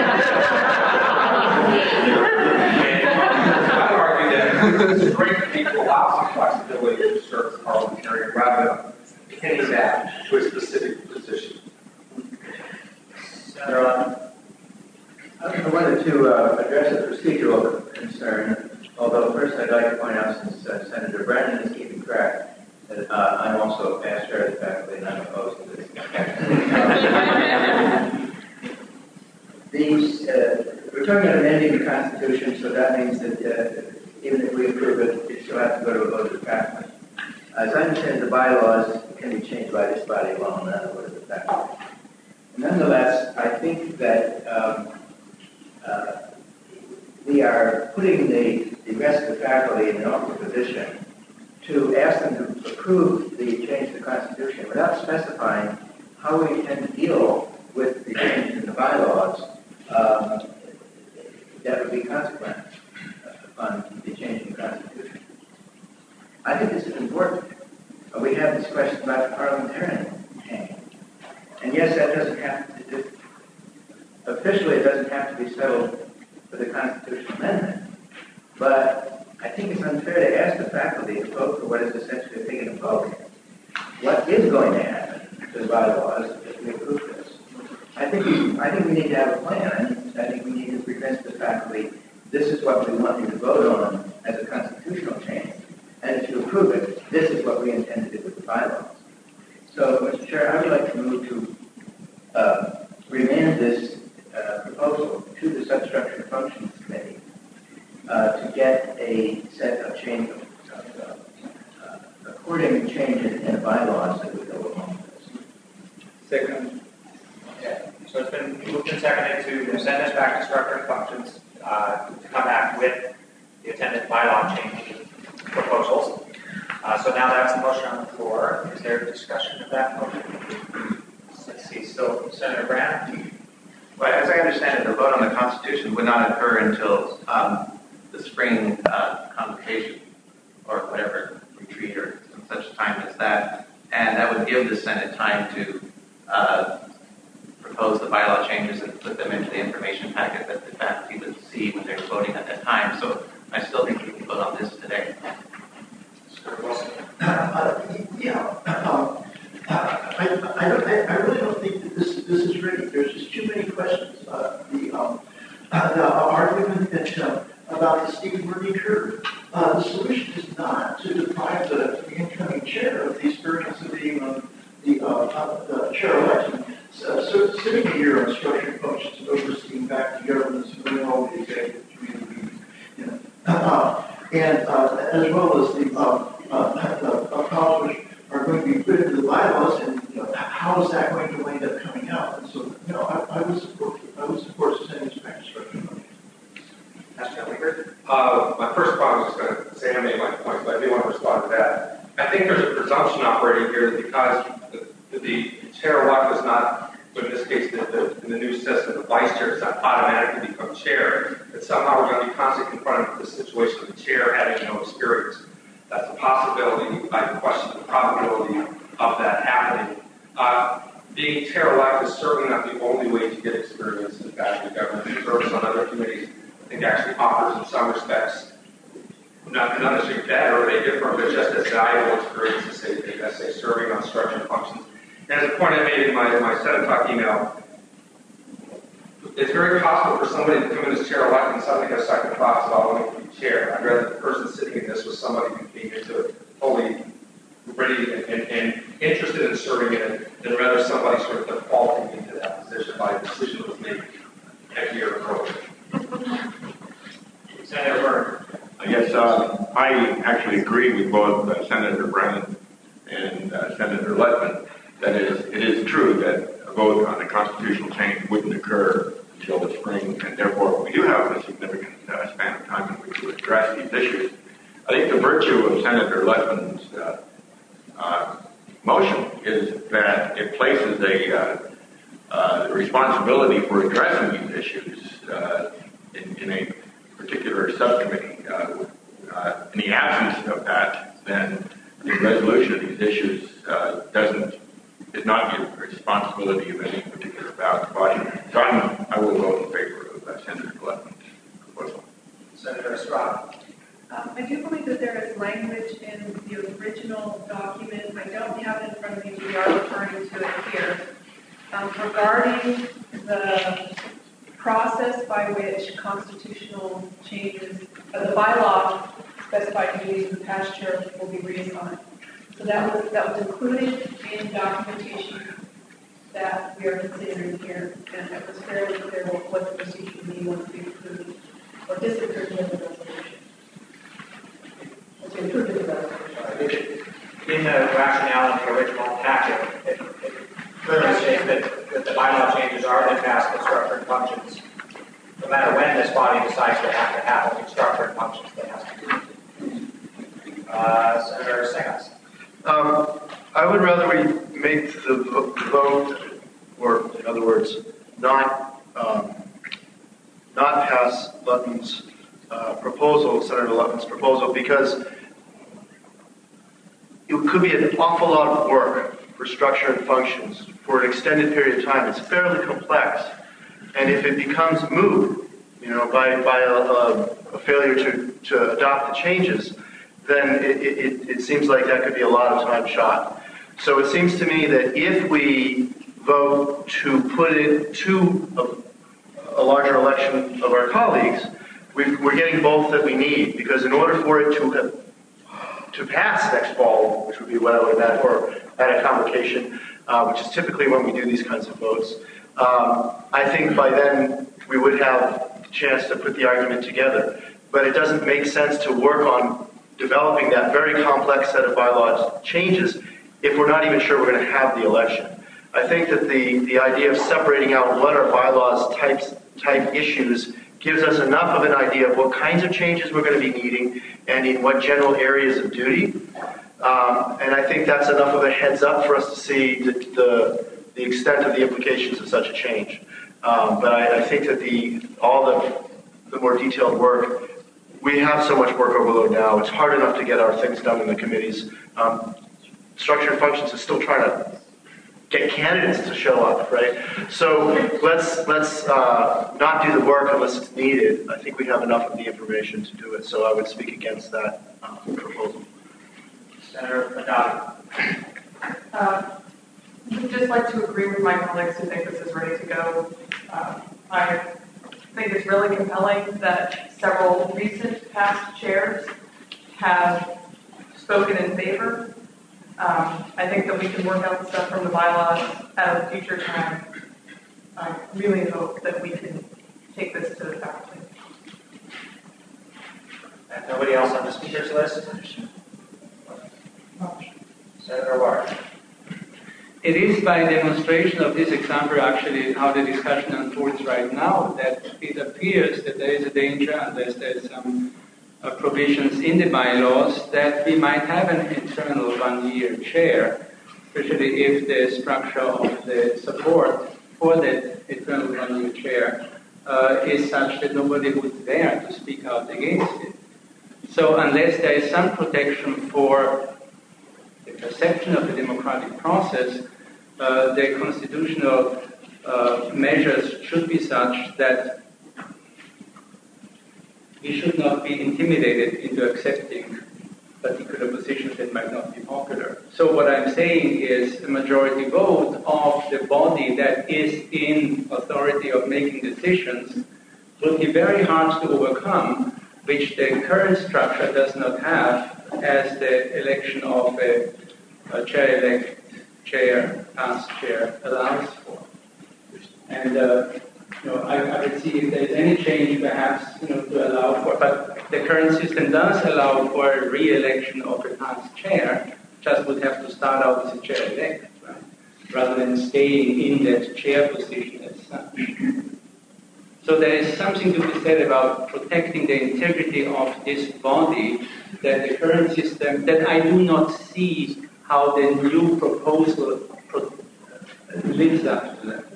I'd argue that it's great that people allow some flexibility to serve as parliamentarian rather than pinning that to a specific position. Senator, I wanted to uh, address a procedural concern, although first I'd like to point out, since uh, Senator Brandon is keeping track, that uh, I'm also a past chair of the faculty and I'm opposed to this. These, uh, we're talking about amending the Constitution, so that means that uh, even if we approve it, it still has to go to a vote of the faculty. As I understand, the bylaws can be changed by this body alone, not a vote of the faculty. Nonetheless, I think that um, uh, we are putting the, the rest of the faculty in an awkward position to ask them to approve the change to the Constitution without specifying how we intend to deal with the change in the bylaws um, that would be consequent on the change in the Constitution. I think this is important. Uh, we have this question about the parliamentarian change. And yes, that doesn't have to, officially it doesn't have to be settled for the constitutional amendment. But I think it's unfair to ask the faculty to vote for what is essentially a pig in a poke. What is going to happen to the bylaws if we approve this? I think we, I think we need to have a plan. I think we need to prevent the faculty approve it, this is what we intend to do with the bylaws. So, Mister Chair, I would like to move to uh, remand this uh, proposal to the Substructure and Functions Committee uh, to get a set of change of, of uh, uh, according changes in the bylaws that would go along with this. Second. Okay. So it's been moved and seconded to send this back to Structure and Functions uh, to come back with the attendant bylaw change proposals. Uh, so now that's a motion on the floor. Is there discussion of that motion? Let's see. So Senator Brand. Well, as I understand it, the vote on the Constitution would not occur until um, the spring uh, convocation or whatever retreat or some such time as that, and that would give the Senate time to uh, propose the bylaw changes and put them into the information packet that the faculty would see when they're voting at that time. So I still think we can vote on this today. Uh, yeah, um, uh, I, I, don't, I, I really don't think that this this is ready. There's just too many questions. Uh, the, um, uh, the argument that uh, about the steep learning curve. Uh, the solution is not to deprive the, the incoming chair of the experience of being on the, uh, uh, the chair election. So, so sitting here on structured functions, overseeing back to governance, doing all the executive community, you know, uh, and uh, as well as the uh, uh, the uh, powers which are going to be put into the bylaws, and you know, how is that going to wind up coming out? And so, you know, I, I would support I would support sending this back to structured functions. Uh, my first problem is going to say I made my point, but I do want to respond to that. I think there's a presumption operating here that because the, the chair-elect is not, in this case, the, the, in the new system, the vice chair does not automatically become chair, that somehow we're going to be constantly confronted with the situation of the chair having no experience. That's a possibility. I question the probability of that happening. Uh, being chair-elect is certainly not the only way to get experience in faculty government. Service on other committees, I think, actually offers in some respects not, not necessarily better or very different, but just as valuable experience as, say, as say, serving on structured functions. And as a point I made in my, my Senate talk email, it's very possible for somebody to come in as chair-elect and suddenly have second thoughts about wanting to be chair. I'd rather the person sitting in this was somebody who came into it fully ready and, and, and interested in serving in it, than rather somebody sort of defaulting into that position by a decision that was made a year ago. Senator Byrd. Yes, uh, I actually agree with both uh, Senator Brennan and uh, Senator Letman that it is, it is true that a vote on the constitutional change wouldn't occur until the spring, and therefore we do have a significant uh, span of time in which to address these issues. I think the virtue of Senator Letman's uh, uh, motion is that it places a uh, uh, responsibility for addressing these issues uh, in, in a particular subcommittee. Uh, uh, in the absence of that, then the resolution of these issues uh, doesn't is not the responsibility of any particular body. So I'm, I will vote in favor of uh, Senator Letman's proposal. Senator Estrada. Um, I do believe that there is language in the original document. I don't have it in front of me. We are referring to it here. Um, regarding the process by which constitutional changes, uh, the bylaw specified duties of the past chair will be reassigned. So that was that was included in documentation that we are considering here, and it was fairly clear what, what the procedure would be once we approved or disapproved of the resolution. Once we approved of the resolution. In the rationale of the original packet, it, it clearly states that, that the bylaw changes are then passed with structured functions. No matter when this body decides they have to have a structured functions, they have to do. Uh, Senator Segas. Um, I would rather we make the vote, or in other words, not um, not pass Lutton's uh, proposal, Senator Lutton's proposal, because it could be an awful lot of work for structure and functions for an extended period of time. It's fairly complex, and if it becomes moot, you know, by by a, a, a failure to to adopt the changes, then it, it, it seems like that could be a lot of time shot. So it seems to me that if we vote to put it to a, a larger election of our colleagues, we've, we're getting both that we need, because in order for it to have, to pass next fall, which would be what I would imagine, or at a convocation, uh, which is typically when we do these kinds of votes. Um, I think by then we would have a chance to put the argument together. But it doesn't make sense to work on developing that very complex set of bylaws changes if we're not even sure we're going to have the election. I think that the, the idea of separating out what are bylaws types, type issues gives us enough of an idea of what kinds of changes we're going to be needing and in what general areas of duty. Um, and I think that's enough of a heads up for us to see the, the, the extent of the implications of such a change. Um, but I, I think that the all the, the more detailed work, we have so much work overload now, it's hard enough to get our things done in the committees. Um, Structure and Functions is still trying to get candidates to show up, right? So let's let's uh, not do the work unless it's needed. I think we have enough of the information to do it, so I would speak against that uh, proposal. Senator Haddad. Uh, I'd just like to agree with my colleagues who think this is ready to go. Uh, I think it's really compelling that several recent past chairs have spoken in favor. Um, I think that we can work out the stuff from the bylaws at a future time. I really hope that we can take this to the faculty. And nobody else on the speakers list? Senator Ward. It is by demonstration of this example actually how the discussion unfolds right now that it appears that there is a danger unless there is some uh, provisions in the bylaws that we might have an internal one-year chair, especially if the structure of the support for that internal one-year chair uh, is such that nobody would dare to speak out against it. So unless there is some protection for the perception of the democratic process, uh, the constitutional uh, measures should be such that we should not be intimidated into accepting particular positions that might not be popular. So what I'm saying is a majority vote of the body that is in authority of making decisions will be very hard to overcome, which the current structure does not have, as the election of a, a chair-elect chair, past chair allows for. And uh, you know, I, I would see if there's any change, perhaps, you know, to allow for. But the current system does allow for a re-election of a past chair. Just would have to start out as a chair-elect, right? Rather than staying in that chair position as such. So there is something to be said about protecting the integrity of this body, that the current system, that I do not see how the new proposal pro- lives up to that.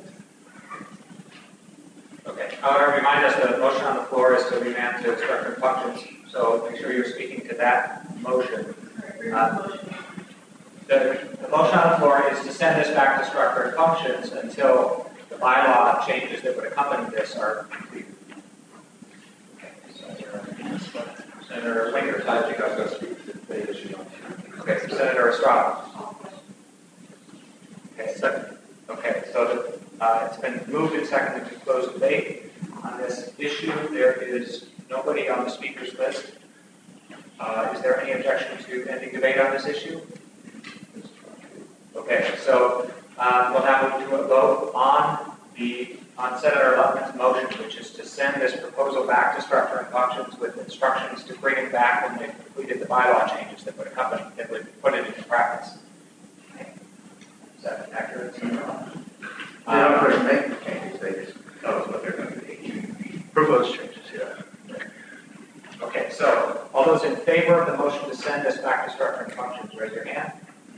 Okay. However, remind us that the motion on the floor is to remand to structure and functions. So make sure you're speaking to that motion. Uh, the, the motion on the floor is to send this back to structure and functions until the bylaw changes that would accompany this are completed. Okay. Senator, Senator Winger. I think I was going to speak to the issue. Okay. So Senator Estrada. Okay. Second. Okay. So the, uh, it's been moved and seconded to close debate on this issue. There is nobody on the speakers list. Uh, is there any objection to ending debate on this issue? Okay. So uh, we'll now move to a vote on the on Senator Lutman's motion, which is to send this proposal back to structure and functions with instructions to bring it back when they've completed the bylaw changes that would accompany, that would put it into practice. Okay. Is that accurate? Mm-hmm. They're not going to make the changes, they just tell us what they're going to be. Proposed changes, yeah. Okay, so all those in favor of the motion to send this back to structure and functions, raise your hand.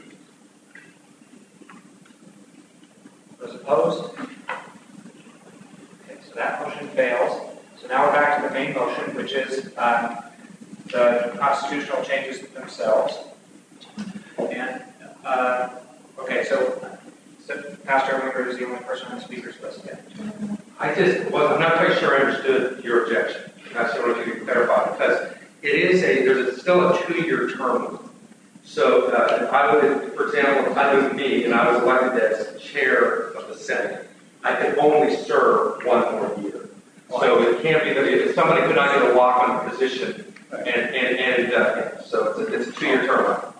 Those opposed? Okay, so that motion fails. So now we're back to the main motion, which is um, the constitutional changes themselves. And, uh, okay, so, so Pastor Winger is the only person on the speakers list yet. I just, well, I'm not quite sure I understood your objection. That's the only thing you can clarify, because it is a, there's a, still a two-year term. So uh, if I would, for example, if I was me and I was elected as chair of the Senate, I could only serve one more year. So it can't be that if somebody could not get a walk-on position And, and, and it does, yeah. So it's a, it's a two-year term.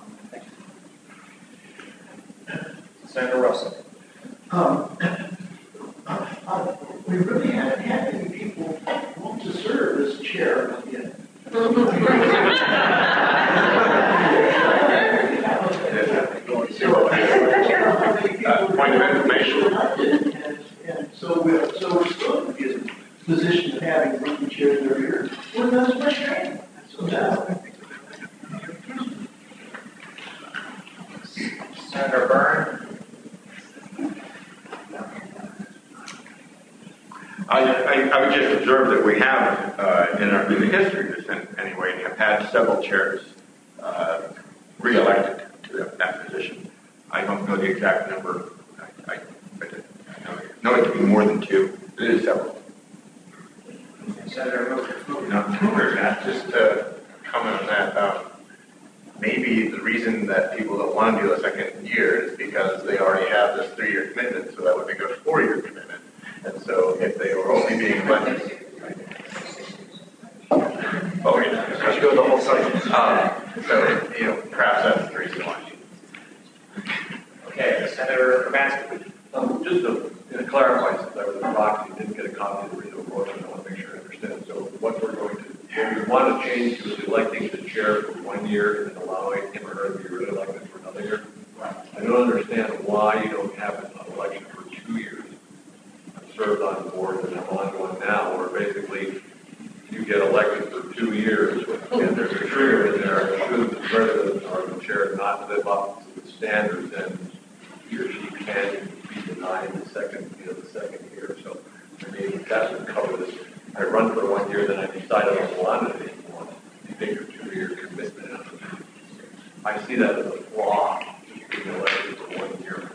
Senator Russell. Um, uh, we really haven't had any people want to serve as chair yet. Uh, point of information. And, and so we're, so we're still to be in a position of having rookie chairs every year. We're not as much training. So now. Senator Byrne. I, I, I would just observe that we have, uh, in our in the history of the Senate anyway, have had several chairs uh, re-elected to that, that position. I don't know the exact number. I, I, but I know it to be more than two. It is several. Senator No, Matt, just to comment on that, um, maybe the reason that people don't want to do a second year is because they already have this three-year commitment, so that would make a four-year commitment. And so if they were only being elected, oh yeah, let's go the whole cycle. Um, so, you know, perhaps that's the reason why. Okay, Senator Urbanski. Um, just to, to clarify, since I was in the box, you didn't get a copy of the original motion, I want to make sure I understand. So what we're going to, what we want to change to is electing the chair for one year and then allowing him or her to be re-elected for another year. I don't understand why you don't have an election for two years. I've served on the board and I'm on one now where basically you get elected for two years and there's a trigger in there. Should the president or the chair not live up to the standards, then he or she can be denied the second, you know, the second year. So, I mean, that would cover this. I run for one year, then I decide I don't want it anymore. You take a two-year commitment. I see that as a flaw, just being elected for one year.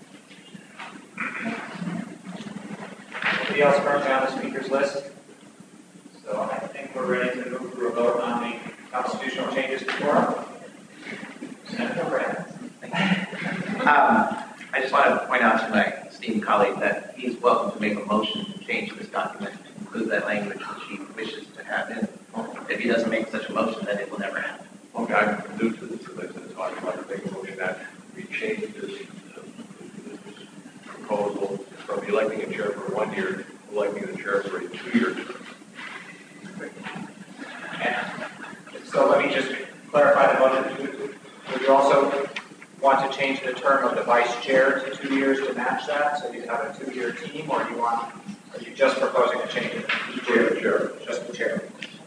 Anybody else currently on the speaker's list? So I think we're ready to move through a vote on the constitutional changes before us. Senator Brand. Um, I just want to point out to my esteemed colleague that he's welcome to make a motion to change this document to include that language which he wishes to have in. If he doesn't make such a motion, then it will never happen. Okay, I'm new to this, as I said, so I'd like to make a motion that we change this, uh, this proposal from electing a chair for one year to electing a chair for a two-year term. And so let me just clarify the motion. Would you also want to change the term of the vice chair to two years to match that, so you have a two-year team, or do you want, are you just proposing a change of the chair? Chair. Just the chair.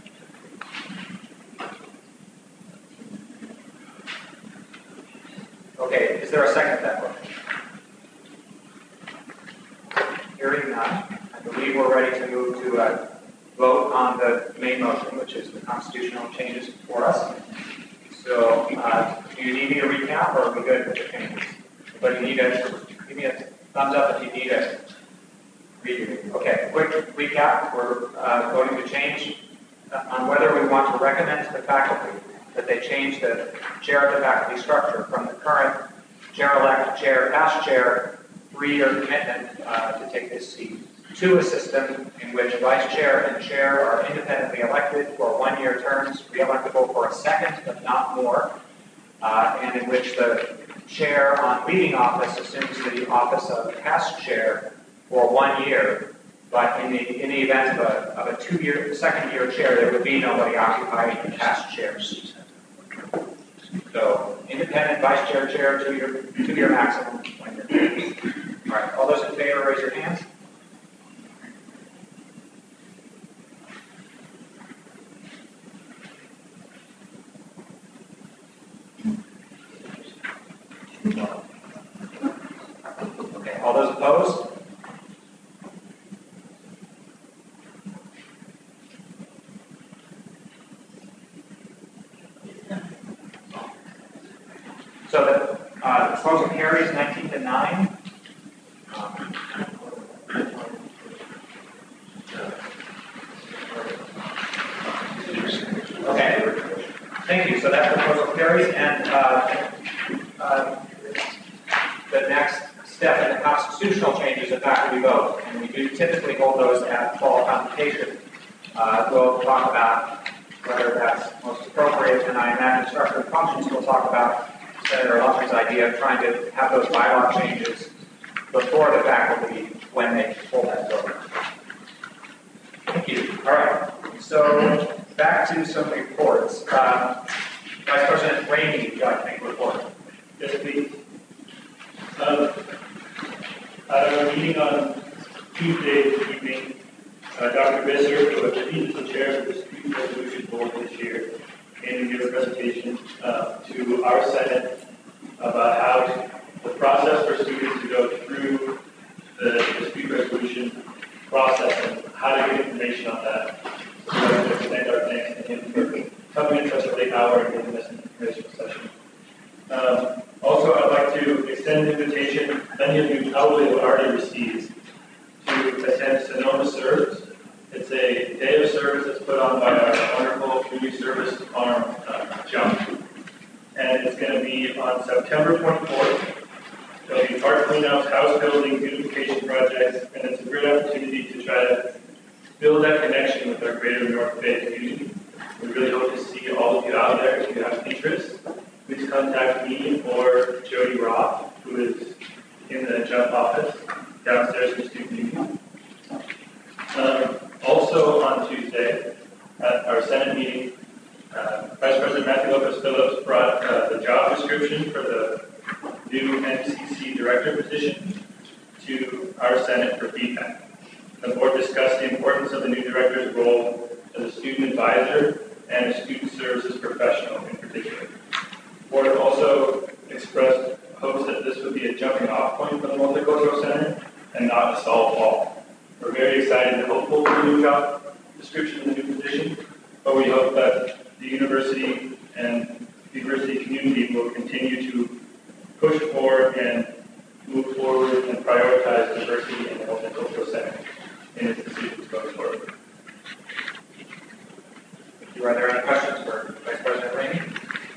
Okay, is there a second to that motion? Hearing none, I believe we're ready to move to a vote on the main motion, which is the constitutional changes for us. So, uh, do you need me to recap, or are we good with the changes? But you need to give me a thumbs up if you need a redo. Okay, quick recap. We're uh, voting to change on whether we want to recommend to the faculty that they change the chair of the faculty structure from the current chair-elect, chair, past chair, three-year commitment uh, to take this seat, to a system in which vice chair and chair are independently elected for one-year terms, re-electable for a second, but not more, uh, and in which the chair on leaving office assumes the office of past chair for one year, but in the, in the event of a, of a two-year, second-year chair, there would be nobody occupying the past chair seat. So, independent vice chair, chair, two-year, two-year maximum, one-year. All right, all those in favor, raise your hands. Okay, all those opposed? So the uh, proposal carries nineteen to nine. Um, okay, thank you. So that proposal carries, and uh, uh, the next step in the constitutional change is a faculty vote, and we do typically hold those at fall convocation. Uh, we'll talk about whether that's most appropriate, and I imagine structure and functions will talk about Senator Luttrell's idea of trying to have those bylaw changes before the faculty when they pull that program. Thank you. All right. So back to some reports. Uh, Vice President Ramey, would you like to make a report? Yes, please. Um, at our meeting on Tuesday evening, uh, Doctor Visser, who I believe is the chair of the Student Resolution Board this year, came to give a presentation uh, to our Senate about how to, the process for students to go through the dispute resolution process and how to get information on that. So we'd like to extend our thanks to him for coming in such a late hour and giving us an informational session. Um, also, I'd like to extend an invitation, many of you probably have already received, to attend Sonoma Serves. It's a day of service that's put on by our wonderful community service arm, uh, Jump. And it's going to be on September twenty-fourth. There'll be park cleanouts, house building, beautification projects, and it's a great opportunity to try to build that connection with our greater North Bay community. We really hope to see all of you out there if you have interest. Please contact me or Jody Roth, who is in the Jump office downstairs in the student union. Um, also on Tuesday, at our Senate meeting, uh, Vice President Matthew Lopez Phillips brought uh, the job description for the new N C C director position to our Senate for feedback. The board discussed the importance of the new director's role as a student advisor and a student services professional in particular. The board also expressed hopes that this would be a jumping off point for the Multicultural Center and not a stall fall. We're very excited and hopeful for the new job description and the new position, but we hope that the university and the university community will continue to push forward and move forward and prioritize diversity in the Multicultural Center in its decisions going forward. Thank you. Are there any questions for Vice President Ramey?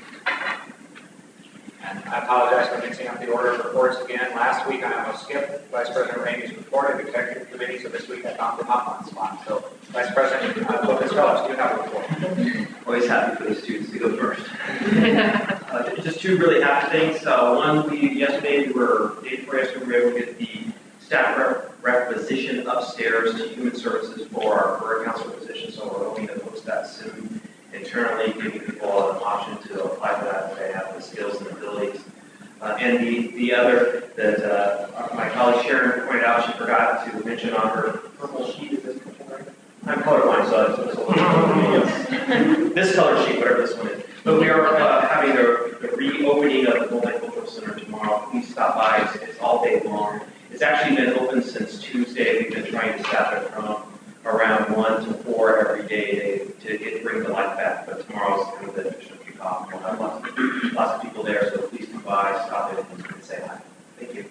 And I apologize for mixing up the order of reports again. Last week I almost skipped Vice President Ramey's report of executive committee, so this week I found him up on spot. So Vice President uh, Lopez Phillips, do you have a report? Always happy for the students to go first. uh, just two really happy things. Uh, one, we yesterday we were, day before yesterday, we were able to get the staff rep requisition upstairs to Human Services for our career counselor position, so we're hoping to post that soon internally, giving people an option to apply for that if they have the skills and abilities. Uh, and the, the other that uh, my colleague Sharon pointed out, she forgot to mention on her purple sheet. Is this purple? I'm colorblind, so it's a little this color sheet, whatever this one is. But we are uh, having the, the reopening of the Multicultural Center tomorrow. Please stop by. It's, it's all day long. It's actually been open since Tuesday. We've been trying to staff it from around one to four every day to get bring the life back. But tomorrow's kind of the official kickoff. We'll have lots of, lots of people there, so please come by, stop in, and say hi. Thank you.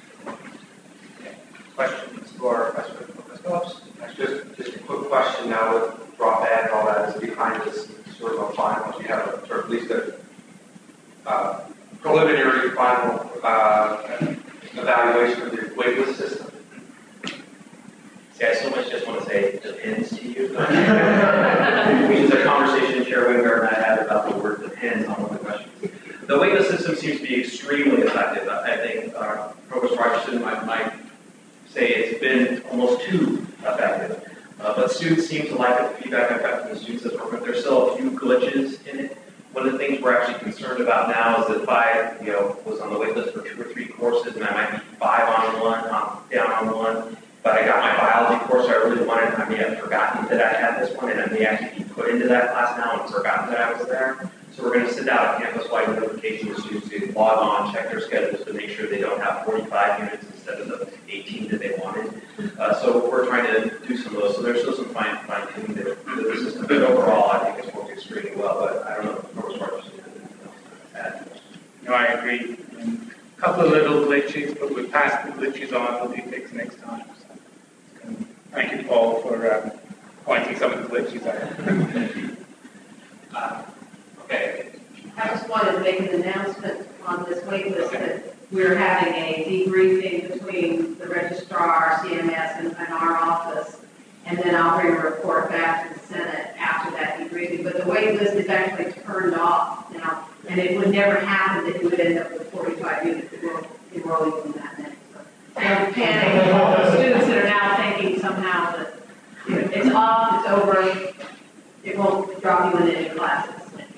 Okay. Questions for Vice President Phillips? Just, just a quick question now with drop ad and all that is behind us, sort of a final, you have a, or at least a uh, preliminary final uh, evaluation of your waitlist system. See, I so much just want to say it depends to you. Which is a conversation Chair Wingard and I had about the word depends on one of the questions. The waitlist system seems to be extremely effective. I think uh, Provost Rogerson might, might say it's been almost too effective. Uh, but students seem to like it. The feedback I've got from the students is perfect. There's still a few glitches in it. One of the things we're actually concerned about now is that if I, you know, was on the wait list for two or three courses and I might be five on one, I'm down on one, but I got my biology course I really wanted, I may have forgotten that I had this one, and I may actually be put into that class now and forgotten that I was there. So we're going to send out a campus-wide notification to students to log on, check their schedules to make sure they don't have forty-five units instead of the eighteen that they wanted. Uh, so we're trying to do some of those. So there's still some fine, fine-tuning to the system, but overall I think it's worked extremely well. But I don't know if Provost Rogerson has anything else to add. No, I agree. A couple of little glitches, but we passed the glitches on. We'll be fixed next time. So, um, thank you, Paul, for uh, pointing some of the glitches out. uh, okay. I just wanted to make an announcement on this wait list that we're having a debriefing between the registrar, C M S, and, and our office, and then I'll bring a report back to the Senate after that debriefing to, but the wait list is actually turned off now, and it would never happen that you would end up with forty-five units enrolling in that many. So don't panic, all the students that are now thinking somehow that you know, it's off, it's over, it won't drop you in any classes.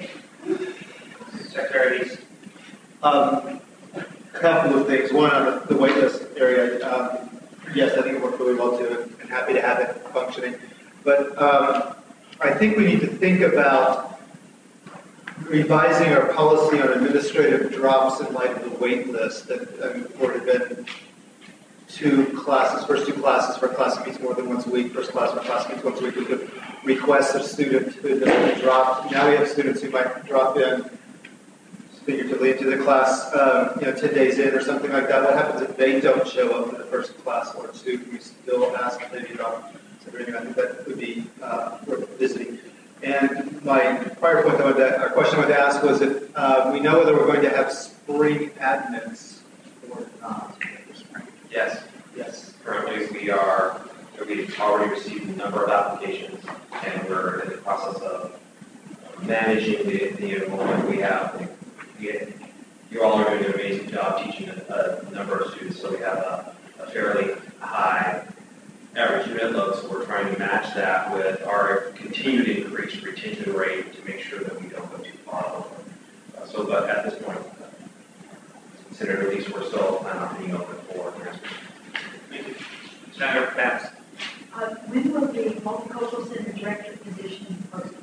Secretary East. Um, a couple of things. One, on the, the waitlist area, um, yes, I think it worked really well too, and, and happy to have it functioning. But um, I think we need to think about revising our policy on administrative drops in light of the wait list. That I mean, there have been two classes, first two classes for a class that meets more than once a week, first class for a class that meets once a week, we could request a student who had dropped. Now we have students who might drop in figuratively into the class, um, you know, ten days in or something like that. What happens if they don't show up for the first class or two? Can we still ask if they drop? I think that would be uh, worth visiting. And my prior point, I wanted to, our question I wanted to ask was if uh, we know whether we're going to have spring admits or not. Yes. Yes. Currently, we are, we've already received a number of applications, and we're in the process of managing the, the enrollment we have. We, you all are doing an amazing job teaching a, a number of students, so we have a, a fairly high average unit load, so we're trying to match that with our continued increased retention rate to make sure that we don't go too far over. Uh, so, but at this point, uh, consider at least we're still planning on being open for transfer. Thank you. Senator Pence. Uh, when will the multicultural center director position posted?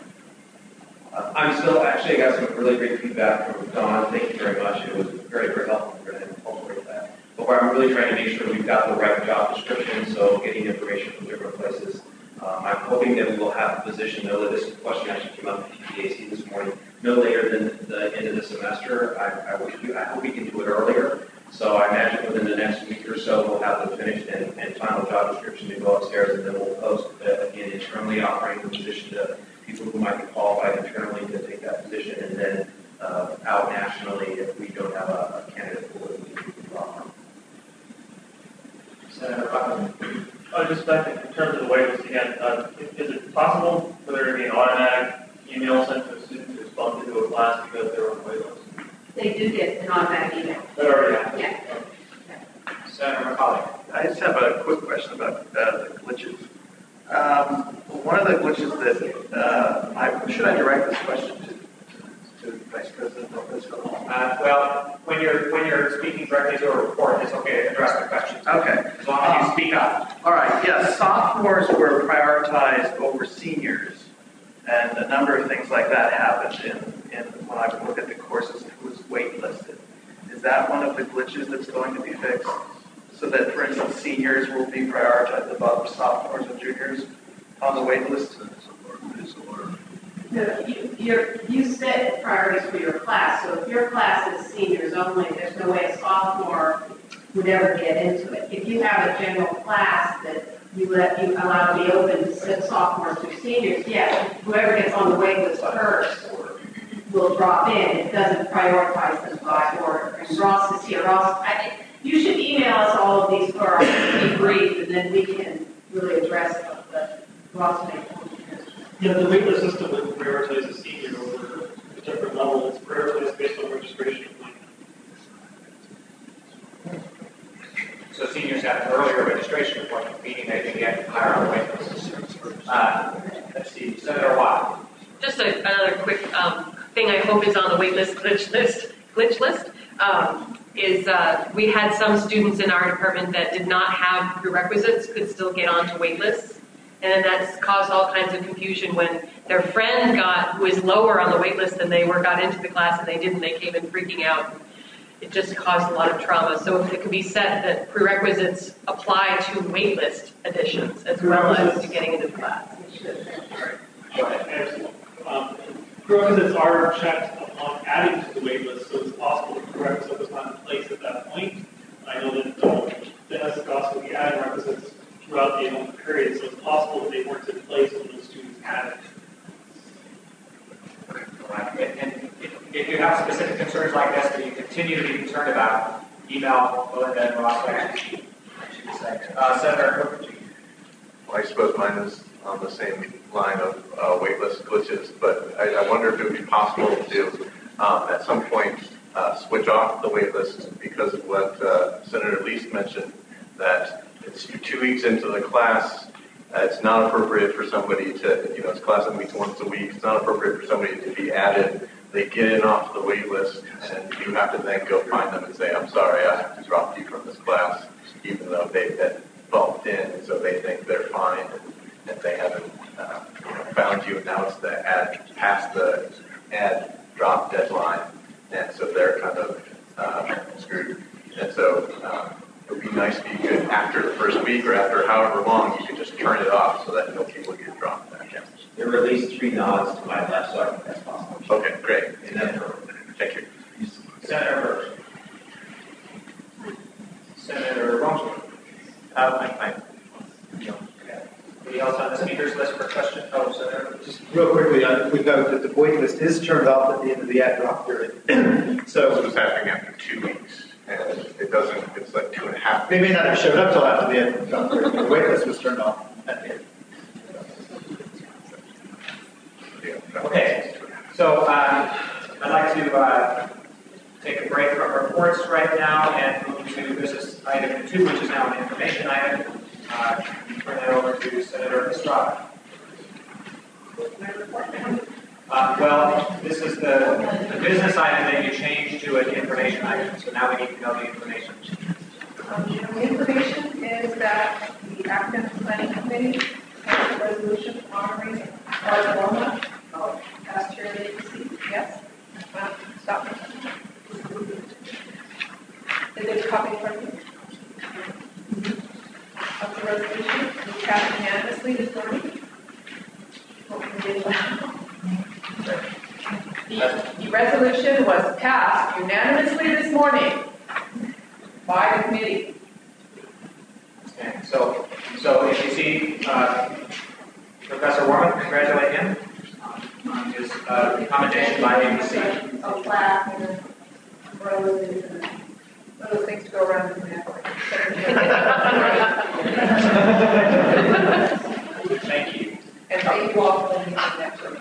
Uh, I'm still, actually, I got some really great feedback from Don. Thank you very much. It was very, very helpful for him to incorporate that. But I'm really trying to make sure we've got the right job description, so getting information from different places. Um, I'm hoping that we will have a position, though, that this question actually came up at P P A C this morning, no later than the end of the semester. I, I, wish we, I hope we can do it earlier. So I imagine within the next week or so, we'll have the finished and, and final job description to go upstairs, and then we'll post, uh, again, internally offering the position to people who might be qualified internally to take that position, and then uh, out nationally if we don't have a, a candidate pool that we can draw from. Senator Buckman. Uh, just back in terms of the waitlist again, uh, is it possible for there to be an automatic email sent to a student to respond to a class because they're on the waitlist? They do get an automatic email. That already happened. Yeah. Senator McCauley. I just have a quick question about uh, the glitches. Um, one of the glitches that, uh, I, should I direct this question to, to Vice President Lopez? Uh, well, when you're when you're speaking directly to a report, it's okay to address the question. Okay. As long as you speak up. All right, yes, sophomores were prioritized over seniors, and a number of things like that happened in, in when I look at the courses who was waitlisted. Is that one of the glitches that's going to be fixed? So that, for instance, seniors will be prioritized above sophomores and juniors on the wait list? No, you, you're, you set priorities for your class, so if your class is seniors only, there's no way a sophomore would ever get into it. If you have a general class that you let, you allow to be open to sophomores or seniors, yes, whoever gets on the wait list first will drop in. It doesn't prioritize them by order. And Ross is here. Ross, I, you should email us all of these for our debrief, and then we can really address them. But Ross may. Yeah, the waitlist system would prioritize a senior over a different level. It's prioritized based on registration. So seniors have an earlier registration appointment, meaning they can get higher on the wait list. Uh, let's see, Senator Watt. Just a, another quick um, thing I hope is on the wait list, glitch list, glitch list, um, is uh, we had some students in our department that did not have prerequisites could still get onto wait lists. And then that's caused all kinds of confusion when their friend got, who is lower on the wait list than they were, got into the class and they didn't, they came in freaking out. It just caused a lot of trauma. So if it could be set that prerequisites apply to wait list additions as well as to getting into the class. Um, prerequisites are checked upon adding to the wait list, so it's possible the prerequisite was not in place at that point. I know that um, the S S S will be adding requisites throughout the enrollment period, so it's possible that they weren't in place when those students had it. And if, if you have specific concerns like this that you continue to be concerned about, email Belinda and Ross. Uh, Senator Cooper. Well, I suppose mine is on the same line of uh, waitlist glitches, but I, I wonder if it would be possible to, um, at some point, uh, switch off the waitlist because of what uh, Senator Least mentioned, that it's two weeks into the class, uh, it's not appropriate for somebody to, you know, it's class that meets once a week, it's not appropriate for somebody to be added. They get in off the wait list, and you have to then go find them and say, I'm sorry, I have to drop you from this class, even though they've been bumped in, so they think they're fine, and, and they haven't uh, you know, found you, and now it's the ad, past the ad drop deadline, and so they're kind of uh, screwed. And so um, it would be nice if you could, after the first week or after however long, you could just turn it off so that no people get dropped back in. There were at least three nods to my left, so I think that's possible. Okay, great. Thank you. Senator Burke. Senator Rumsfeld. Uh, I, I, you know, Anybody else on the speakers list for question? Oh, Senator. just real quickly, uh, we know that the wait list is turned off at the end of the ad drop period. So this was happening after two weeks, and it doesn't, it's like two and a half. They may not have showed up till after the ad drop period. The wait list was turned off at the end. Okay, so uh, I'd like to uh, take a break from reports right now and move to business item two, which is now an information item. Uh, turn that over to Senator Estrada. Uh, well, this is the, the business item that you changed to an information item, so now we need to know the information. Um, the information is that the Academic Planning Committee has a resolution honoring our diploma of past chair of the A P C. Yes? Uh, Stop. Is there a copy in front of you? Of the resolution, we passed unanimously this morning. What we did The, the resolution was passed unanimously this morning by the committee. Okay, so, so if you see uh, Professor Warman, congratulate him on his uh, commendation by A B C. A plaque and roses and those things to go around the network. Thank you. And thank you all for the meeting next week.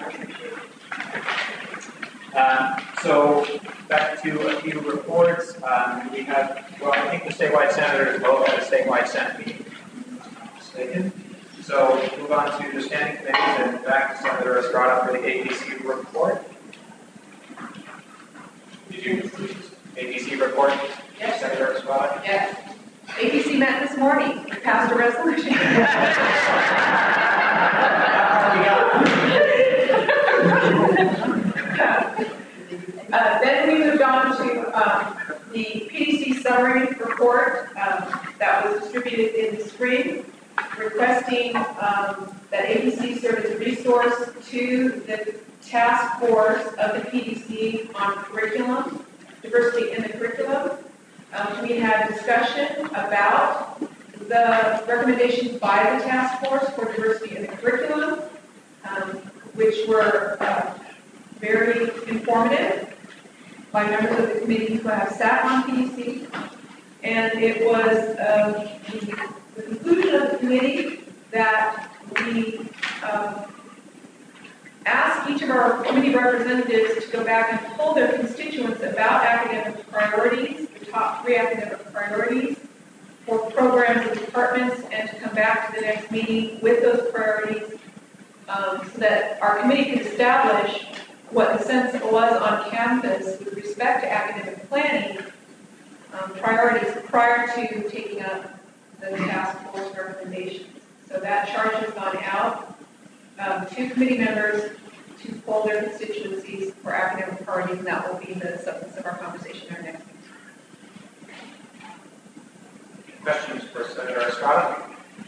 Um, so back to a few reports. Um, we have, well, I think the statewide senators both had a statewide senate meeting. If I'm not mistaken. So move on to the standing committees and back to Senator Estrada for the A P C report. Did you A P C report? Yes. Senator Estrada? Yes. A P C met this morning. We passed a resolution. Uh, then we moved on to um, the P D C summary report um, that was distributed in the spring, requesting um, that A P C serve as a resource to the task force of the P D C on curriculum, diversity in the curriculum. Um, we had discussion about the recommendations by the task force for diversity in the curriculum, um, which were uh, very informative by members of the committee who have sat on P D C. And it was um, the, the conclusion of the committee that we um, ask each of our committee representatives to go back and poll their constituents about academic priorities, the top three academic priorities for programs and departments, and to come back to the next meeting with those priorities um, so that our committee can establish what the sense was on campus with respect to academic planning um, priorities prior to taking up the task force recommendations. So that charge has gone out um, to committee members to poll their constituencies for academic priorities, and that will be the substance of our conversation in our next meeting. Questions for Senator Estrada?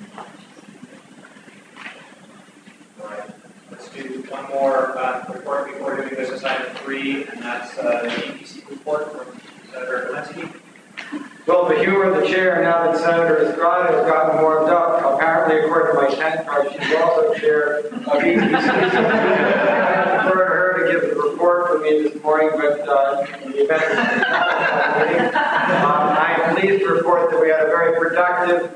All right. Let's do one more uh, report before doing business item three, and that's uh, the E P C report from Senator Walensky. Well, the humor of the chair, now that Senator Estrada has gotten warmed up, apparently according to my tent card, she's also chair of E P C. I prefer her to give the report for me this morning, but uh, in the event of um, I am pleased to report that we had a very productive and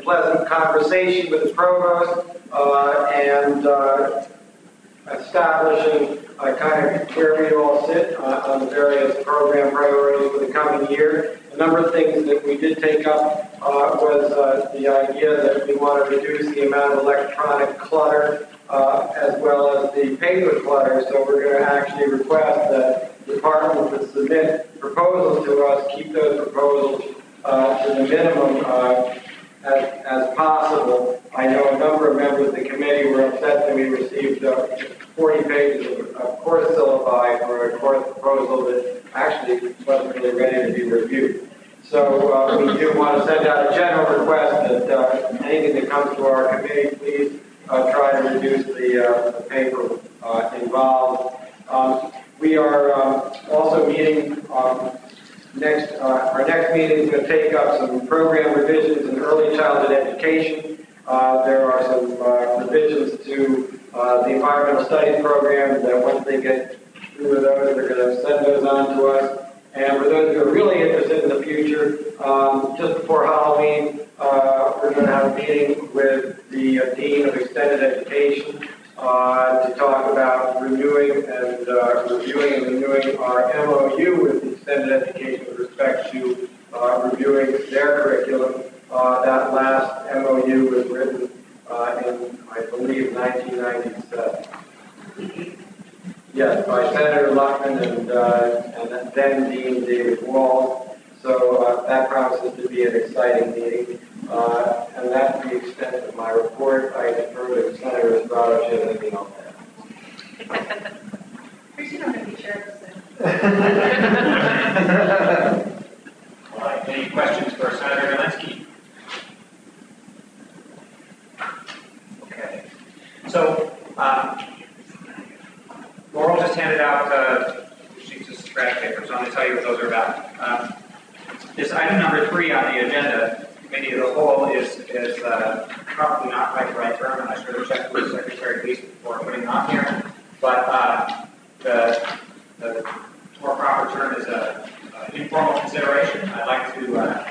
pleasant conversation with the provost uh, and uh, establishing uh, kind of where we all sit uh, on the various program priorities for the coming year. A number of things that we did take up uh, was uh, the idea that we want to reduce the amount of electronic clutter uh, as well as the paper clutter. So we're going to actually request that departments that submit proposals to us keep those proposals uh, to the minimum uh, as, as possible. I know a number of members of the committee were upset that we received uh, forty pages of, of course syllabi for a course proposal that actually wasn't really ready to be reviewed. So uh, we do want to send out a general request that uh, anything that comes to our committee, please uh, try to reduce the, uh, the paper uh, involved. Um, we are um, also meeting um, next, uh, our next meeting is going to take up some program revisions in early childhood education. Uh, there are some uh, revisions to uh, the environmental studies program that once they get through with those, they're going to send those on to us. And for those who are really interested in the future, um, just before Halloween, uh, we're going to have a meeting with the uh, Dean of Extended Education uh, to talk about renewing and uh, reviewing and renewing our M O U with Extended Education with respect to uh, reviewing their curriculum. Uh, that last M O U was written uh, in, I believe, nineteen ninety-seven. Yes, by Senator Luckman and, uh, and then Dean David Wall. So uh, that promises to be an exciting meeting. Uh, and that's the extent of my report. I defer to Senator Estrada if she has anything else to add. First, you don't have to be chair. All right, any questions for Senator Galinsky? Okay. So, um, Laurel just handed out uh, sheets of scratch paper, so I'm going to tell you what those are about. Um, this item number three on the agenda, committee of the whole, is, is uh, probably not quite the right term, and I should have checked with Secretary Least before putting it on here. But uh, the, the more proper term is a, a informal consideration. I'd like to uh,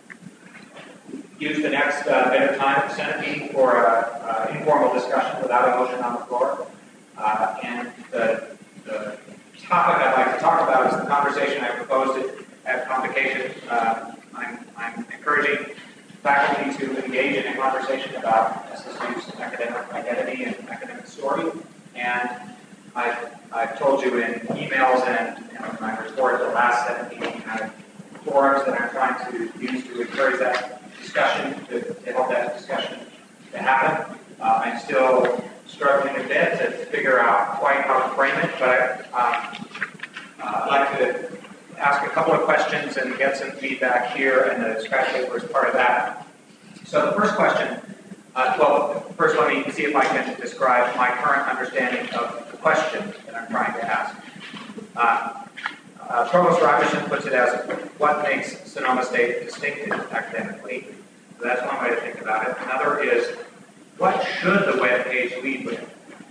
use the next uh, bit of time at the Senate meeting for an informal discussion without a motion on the floor. Uh, and the, the topic I'd like to talk about is the conversation I proposed at, at Convocation. Uh, I'm, I'm encouraging faculty to engage in a conversation about S S U's academic identity and academic story. And I've, I've told you in emails and in my report at the last Senate meeting, kind of forums that I'm trying to use to encourage that discussion, to, to help that discussion to happen. Uh, I'm still struggling a bit to figure out quite how to frame it, but I, um, uh, I'd like to ask a couple of questions and get some feedback here, and the scratch paper is part of that. So the first question, uh, well, first let me see if I can describe my current understanding of the question that I'm trying to ask. Uh, uh, Provost Robertson puts it as, what makes Sonoma State distinctive academically? So that's one way to think about it. Another is, what should the web page lead with?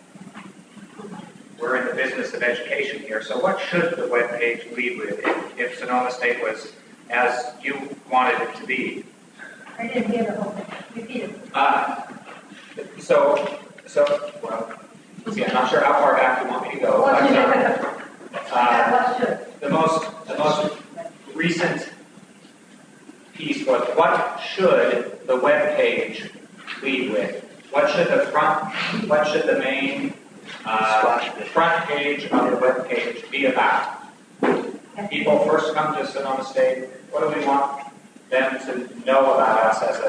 We're in the business of education here, so what should the web page lead with if, if Sonoma State was as you wanted it to be? I didn't hear the whole thing. Repeat it. Uh, so, so, well, see, I'm not sure how far back you want me to go. What but, should? uh, What should? The most, the most recent piece was, what should the web page lead with? What should the front, what should the main uh, front page of the web page be about? People first come to Sonoma State, what do we want them to know about us as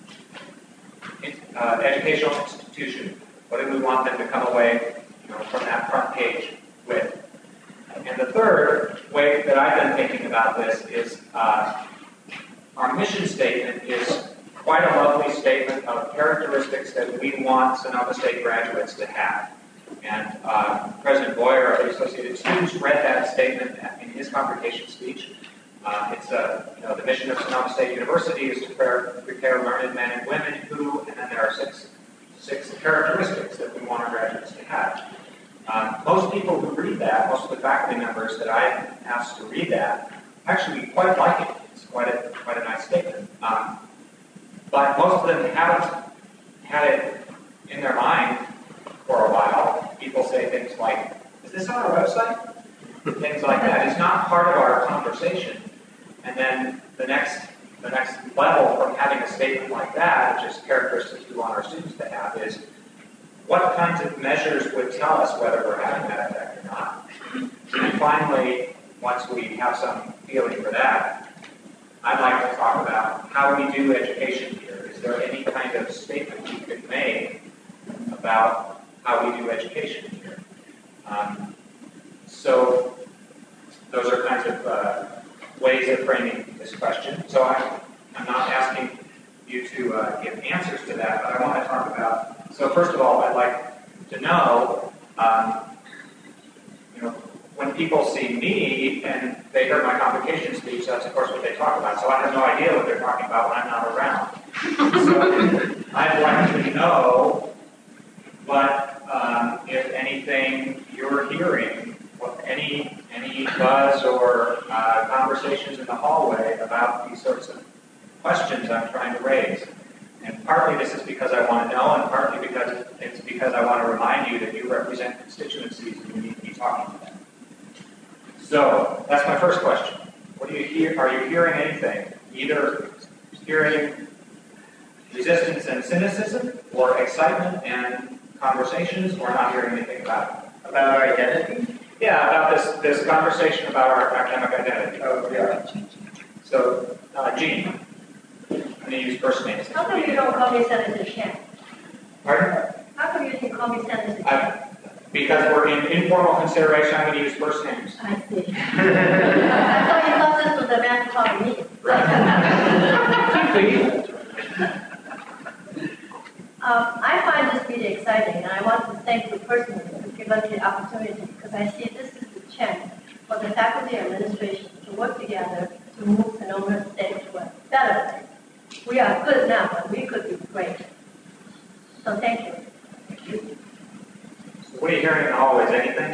an uh, educational institution? What do we want them to come away, you know, from that front page with? And the third way that I've been thinking about this is uh, our mission statement is quite a lovely statement of characteristics that we want Sonoma State graduates to have. And uh, President Boyer of the Associated Students read that statement in his convocation speech. Uh, it's uh, you know, the mission of Sonoma State University is to prepare, prepare learned men and women who, and then there are six, six characteristics that we want our graduates to have. Uh, most people who read that, most of the faculty members that I asked to read that, actually quite like it. It's quite a, quite a nice statement. Um, but most of them haven't had it in their mind for a while. People say things like, is this on our website? Things like that. It's not part of our conversation. And then the next the next level from having a statement like that, which is characteristics we want our students to have, is what kinds of measures would tell us whether we're having that effect or not. And finally, once we have some feeling for that, I'd like to talk about how we do education here. Is there any kind of statement we could make about how we do education here? Um, so those are kinds of uh, ways of framing this question. So I'm, I'm not asking you to uh, give answers to that, but I want to talk about, so first of all, I'd like to know, um, you know, when people see me and they hear my convocation speech, that's of course what they talk about. So I have no idea what they're talking about when I'm not around. So I'd like to know what, um, if anything, you're hearing, what any any buzz or uh, conversations in the hallway about these sorts of questions I'm trying to raise. And partly this is because I want to know, and partly because it's because I want to remind you that you represent constituencies and you need to be talking to them. So that's my first question. What do you hear? Are you hearing anything? Either hearing resistance and cynicism, or excitement and conversations, or not hearing anything about it? About our identity? Yeah, about this this conversation about our academic identity. Oh, yeah. So, uh, Jean, I'm going to use first names. How come you don't call me Senator Shen? Pardon? How come you didn't call me Senator Shen? I, because we're in informal consideration, I'm going to use first names. I see. I thought you thought this was a man calling me. Um, I find this really exciting, and I want to thank you personally for giving us the opportunity, because I see this is the chance for the faculty and administration to work together to move Sonoma State to a better place. We are good now, but we could be great. So thank you. Thank you. So what are you hearing in the hallways? Anything?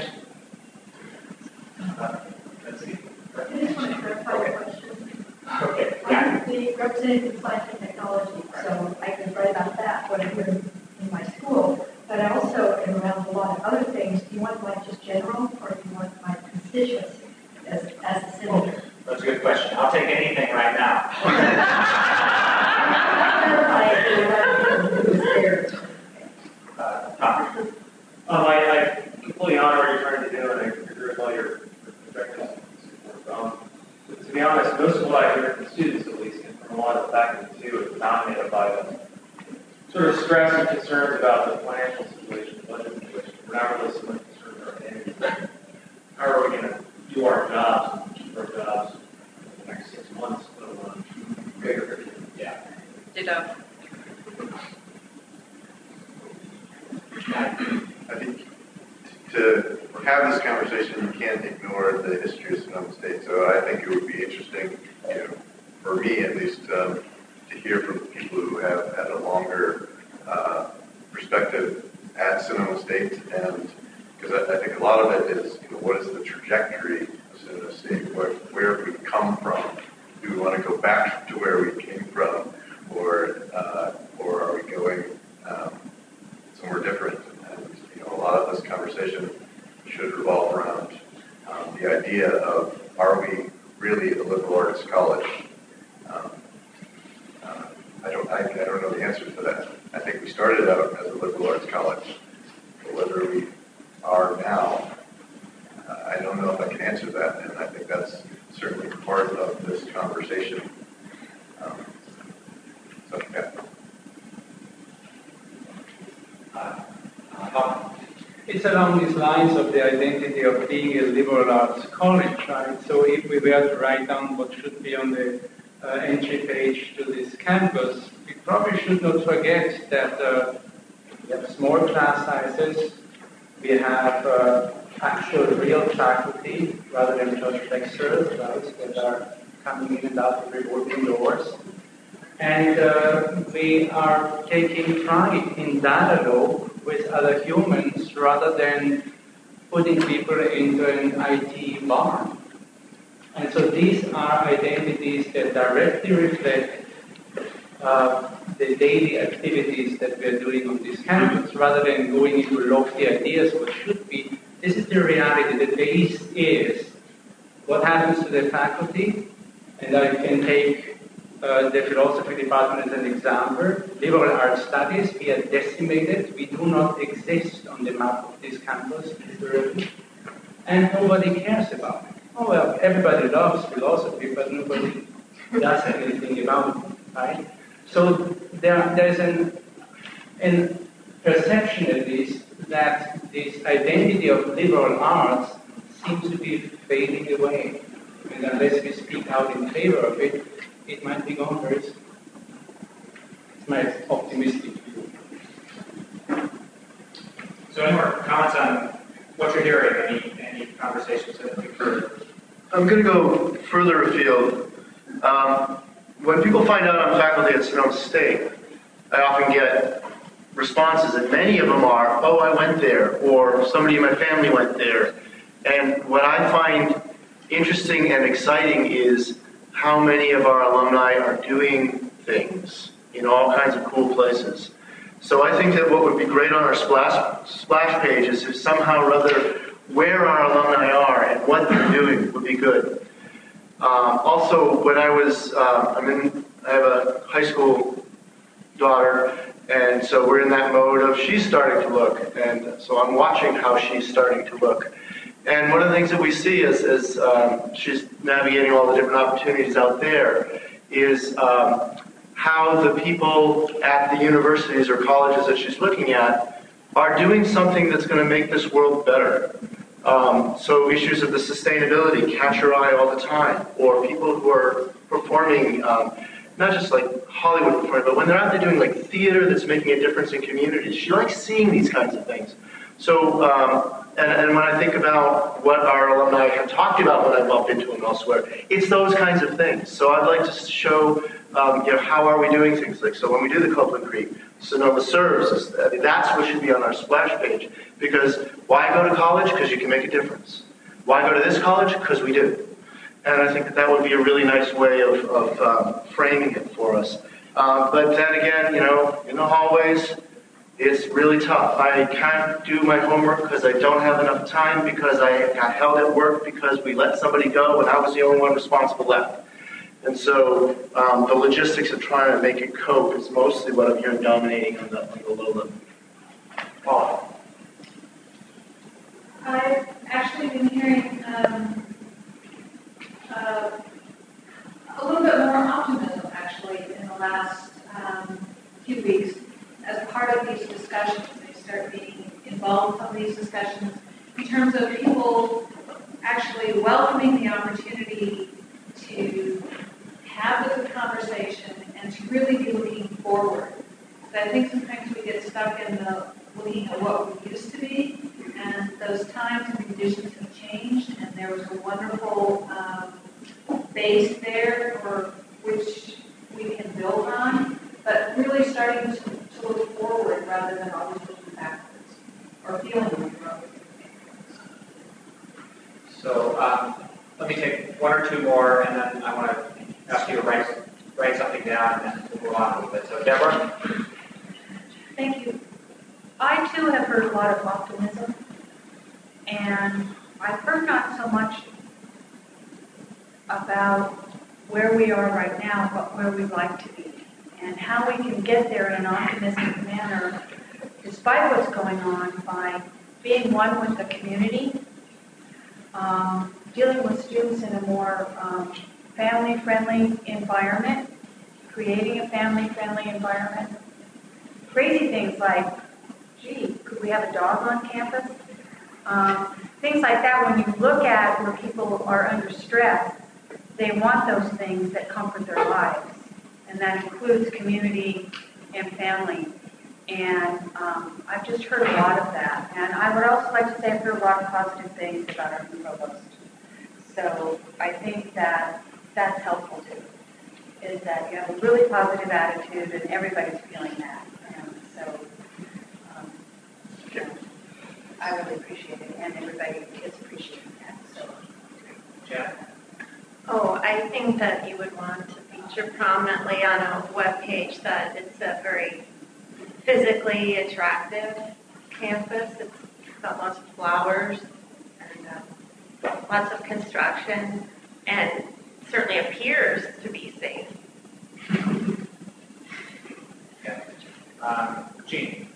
Uh, let's see. I just want to clarify a question. Okay. I'm the representative of science and technology, so I can write about that when I'm here in my school. But I also am around a lot of other things. Do you want my just general, or do you want my constituency as, as a senator? That's a good question. I'll take anything right now. uh, Tom. Um, I, I completely honor what you're trying to do, and I agree with all your objectives. Um, to be honest, most of what I hear from students, at least, and from a lot of the faculty too, is dominated by the sort of stress and concerns about the financial situation, the budget situation. We're not really so much concerned about identity. How are we going to do our jobs and keep our jobs in the next six months, let alone bigger picture? Yeah. Ditto. I think to have this conversation, you can't ignore the history of Sonoma State. So I think it would be interesting, you know, for me at least, um, to hear from people who have had a longer uh, perspective at Sonoma State, and because I, I think a lot of it is, you know, what is the trajectory of Sonoma State? Where, where have we come from? Do we want to go back to where we came from, or uh, or are we going um, somewhere different? And you know, a lot of this conversation should revolve around um, the idea of, are we really a liberal arts college? Um, uh, I don't I, I don't know the answer to that. I think we started out as a liberal arts college, but whether we are now, uh, I don't know if I can answer that, and I think that's certainly part of this conversation. Um, so, yeah. Uh, it's along these lines of the identity of being a liberal arts college, right? So if we were to write down what should be on the uh, entry page to this campus, we probably should not forget that uh, we have small class sizes, we have uh, actual real faculty rather than just lecturers, right, that are coming in and out of revolving doors. And uh, we are taking pride in dialogue with other humans rather than putting people into an I T barn. And so these are identities that directly reflect uh, the daily activities that we are doing on this campus, rather than going into lofty ideas what should be. This is the reality. The base is what happens to the faculty, and I can take uh, the philosophy department as an example. Liberal arts studies, we are decimated. We do not exist on the map of this campus, literally, and nobody cares about it. Oh well, everybody loves philosophy, but nobody does anything about it, right? So there, there's an, an perception, at least, that this identity of liberal arts seems to be fading away. And unless we speak out in favor of it, it might be gone very soon. It's my optimistic view. So any more comments on what you're hearing, any, any conversations that you've heard? I'm going to go further afield. Um, when people find out I'm faculty at Sonoma State, I often get responses, and many of them are, oh, I went there, or somebody in my family went there. And what I find interesting and exciting is how many of our alumni are doing things in all kinds of cool places. So I think that what would be great on our splash, splash page is if somehow or other where our alumni are and what they're doing would be good. Um, also, when I was, uh, I'm in, I have a high school daughter, and so we're in that mode of she's starting to look, and so I'm watching how she's starting to look. And one of the things that we see as, as um, she's navigating all the different opportunities out there is um, how the people at the universities or colleges that she's looking at are doing something that's going to make this world better. Um, so issues of the sustainability catch her eye all the time, or people who are performing, um, not just like Hollywood performing, but when they're out there doing like theater that's making a difference in communities. She likes seeing these kinds of things. So, um, and, and when I think about what our alumni have talked about when I bump into them elsewhere, it's those kinds of things. So I'd like to show, um, you know, how are we doing things like, so when we do the Copeland Creek, Sonoma Serves, I mean, that's what should be on our splash page. Because why go to college? Because you can make a difference. Why go to this college? Because we do. And I think that, that would be a really nice way of, of um, framing it for us. Uh, but then again, you know, in the hallways, it's really tough. I can't do my homework because I don't have enough time, because I got held at work because we let somebody go and I was the only one responsible left. And so um, the logistics of trying to make it cope is mostly what I'm hearing dominating on the, on the low level. Paul. I've actually been hearing um, uh, a little bit more optimism, actually, in the last um, few weeks as part of these discussions. They start being involved in some of these discussions in terms of people actually welcoming the opportunity to have this conversation and to really be looking forward. So I think sometimes we get stuck in the looking at what we used to be, and those times and conditions have changed, and there was a wonderful um, base there for which we can build on, but really starting to, to look forward rather than always looking backwards, or feeling like we're always looking backwards. So um, let me take one or two more, and then I want to ask you to write, write something down, and then we'll move on a little bit. So Deborah? Thank you. I too have heard a lot of optimism, and I've heard not so much about where we are right now, but where we'd like to be, and how we can get there in an optimistic manner, despite what's going on, by being one with the community, um, dealing with students in a more um, family-friendly environment, creating a family-friendly environment. Crazy things like, gee, could we have a dog on campus? Um, things like that. When you look at where people are under stress, they want those things that comfort their lives. And that includes community and family. And um, I've just heard a lot of that. And I would also like to say I've heard a lot of positive things about our new provost. So I think that that's helpful too, is that you have a really positive attitude and everybody's feeling that. And so um, yeah, I really appreciate it, and everybody is appreciating that. So, Jen? Oh, I think that you would want to be feature prominently on a web page that it's a very physically attractive campus. It's got lots of flowers and um, lots of construction, and certainly appears to be safe. Yeah. Um, Jean.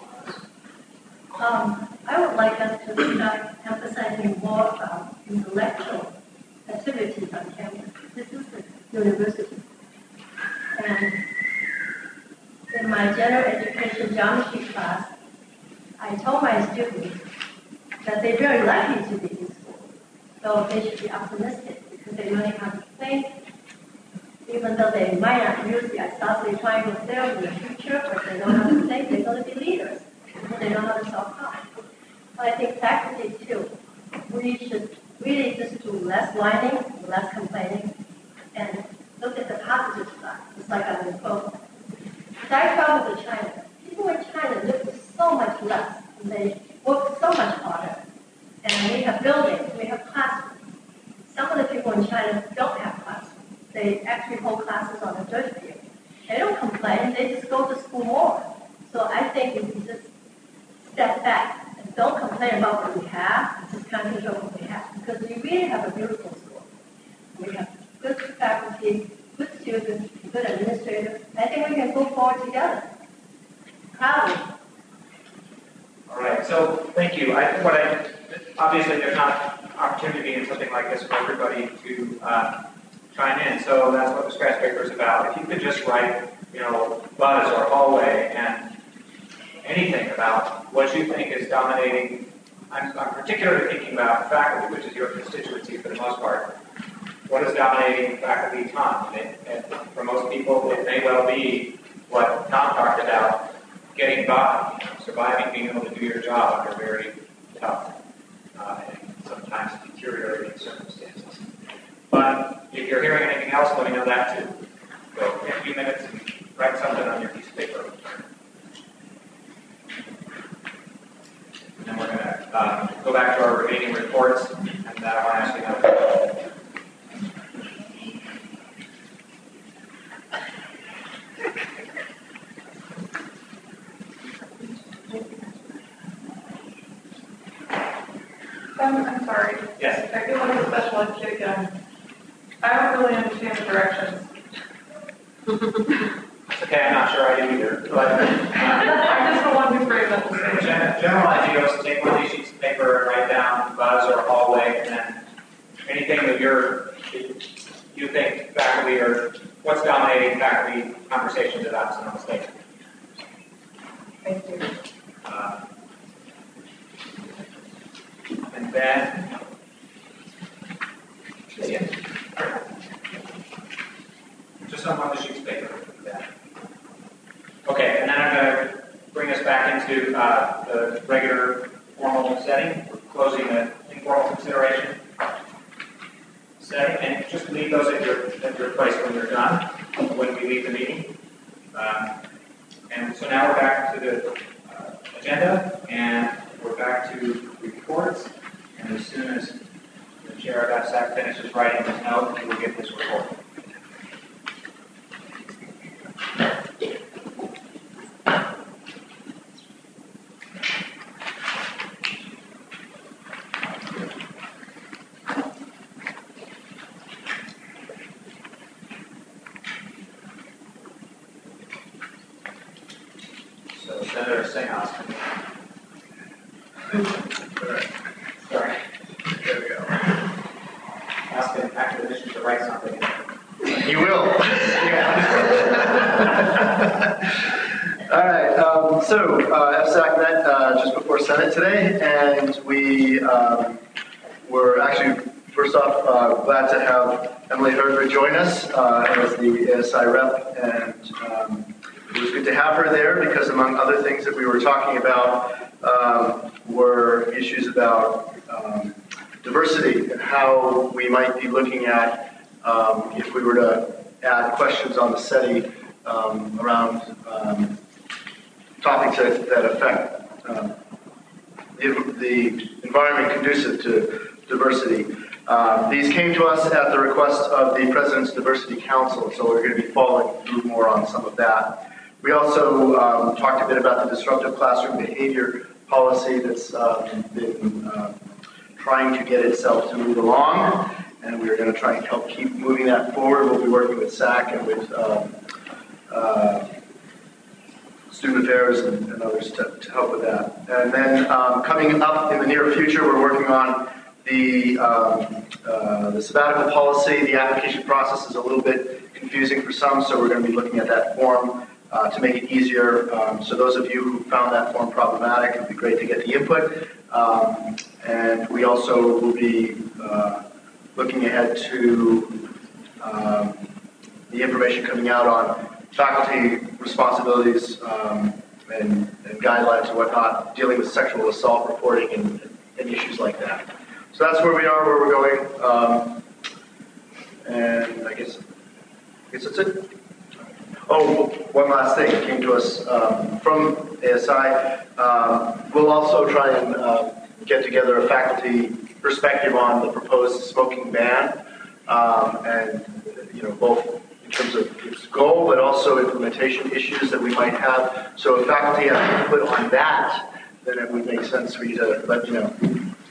Um, I would like us to start emphasizing more about intellectual activities on campus. This is a university. And in my general education geometry class, I told my students that they're very lucky to be in school. So they should be optimistic because they learn how to think, even though they might not use the isosceles triangle theorem in the future, but they know how to think, they're going to be leaders. They know how to solve problems. But I think faculty too, we should really just do less whining, less complaining, and look at the positive side. It's like on the phone. I traveled to China. People in China live with so much less, and they work so much harder. And we have buildings, we have classrooms. Some of the people in China don't have classrooms. They actually hold classes on a dirt field. They don't complain, they just go to school more. So I think if we just step back and don't complain about what we have, just concentrate on what we have. Because we really have a beautiful school. We have good faculty, good students, good administrators. I think we can go forward together. Proudly. All right, so thank you. I, what I, obviously there's not opportunity in something like this for everybody to uh, chime in, so that's what the scratch paper is about. If you could just write, you know, buzz or hallway and anything about what you think is dominating. I'm, I'm particularly thinking about faculty, which is your constituency for the most part. What is dominating faculty time? And, and for most people, it may well be what Tom talked about, getting by, you know, surviving, being able to do your job under very tough uh, and sometimes deteriorating circumstances. But if you're hearing anything else, let me know that too. Go take a few minutes and write something on your piece of paper. And then we're going to um, go back to our remaining reports, and then I want to ask you another. Um, I'm sorry. Yes. I feel like a special ed kid again. I don't really understand the directions. Okay, I'm not sure I do either. But I'm just the one who framed that the gen- general idea is to take one of these sheets of paper and write down buzz or hallway, and then anything that you're you think faculty or what's dominating faculty conversations about some mistake. Thank you. Uh, and then, yeah. Just on one of the sheets of paper. Yeah. Okay, and then I'm going to bring us back into uh, the regular formal setting. We're closing the informal consideration setting, and just leave those at your, at your place when you're done, when we leave the meeting. Um, and so now we're back to the uh, agenda, and we're back to reports. And as soon as the chair of F SAC finishes writing his note, he will get this report. So Senator Seance. Sorry. There we go. Ask an academician to write something. He will. All right. Um, so uh, F SAC met uh, just before Senate today, and we um, were actually, first off, uh, glad to have Emily Herder join us uh, as the A S I rep, and um, it was good to have her there because, among other things that we were talking about, um, were issues about um, diversity and how we might be looking at um, if we were to add questions on the SETI um, around um, topics that, that affect um, the, the environment conducive to diversity. Uh, These came to us at the request of the President's Diversity Council, so we're going to be following through more on some of that. We also um, talked a bit about the disruptive classroom behavior policy that's um, been uh, trying to get itself to move along, and we're going to try and help keep moving that forward. We'll be working with S A C and with um, uh, Student Affairs and, and others to, to help with that. And then um, coming up in the near future, we're working on the, um, uh, the sabbatical policy. The application process is a little bit confusing for some, so we're going to be looking at that form uh, to make it easier. Um, so those of you who found that form problematic, it would be great to get the input. Um, and we also will be uh, looking ahead to um, the information coming out on faculty responsibilities um, and, and guidelines and whatnot, dealing with sexual assault reporting and, and issues like that. So that's where we are, where we're going, um, and I guess, I guess that's it. Oh, one last thing came to us um, from A S I. Um, we'll also try and uh, get together a faculty perspective on the proposed smoking ban, um, and you know, both in terms of its goal, but also implementation issues that we might have. So if faculty have input on that, then it would make sense for you to let me know.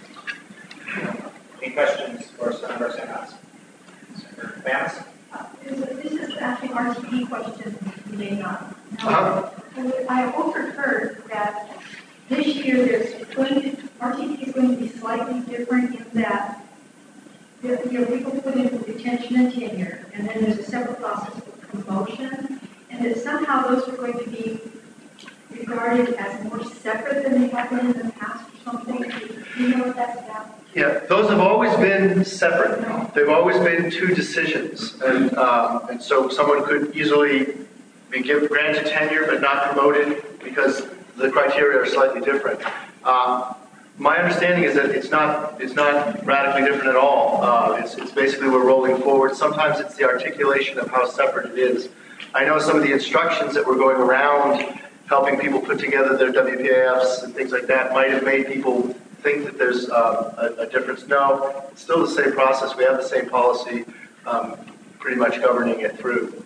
Any questions for Senator Sanders? Senator Vance? Uh, This is actually an R T P question, you may not know. Uh-huh. I have overheard that this year there's going to, R T P is going to be slightly different in that there- you know, people put in for retention and tenure, and then there's a separate process for promotion, and that somehow those are going to be regarded as more separate than they have been in the past or something. Do you know what that's about? Yeah, those have always been separate. They've always been two decisions, and um, and so someone could easily be given granted tenure but not promoted because the criteria are slightly different. Um, my understanding is that it's not it's not radically different at all. Uh, it's it's basically we're rolling forward. Sometimes it's the articulation of how separate it is. I know some of the instructions that were going around helping people put together their W P A Fs and things like that might have made people think that there's uh, a, a difference. No, it's still the same process. We have the same policy um, pretty much governing it through.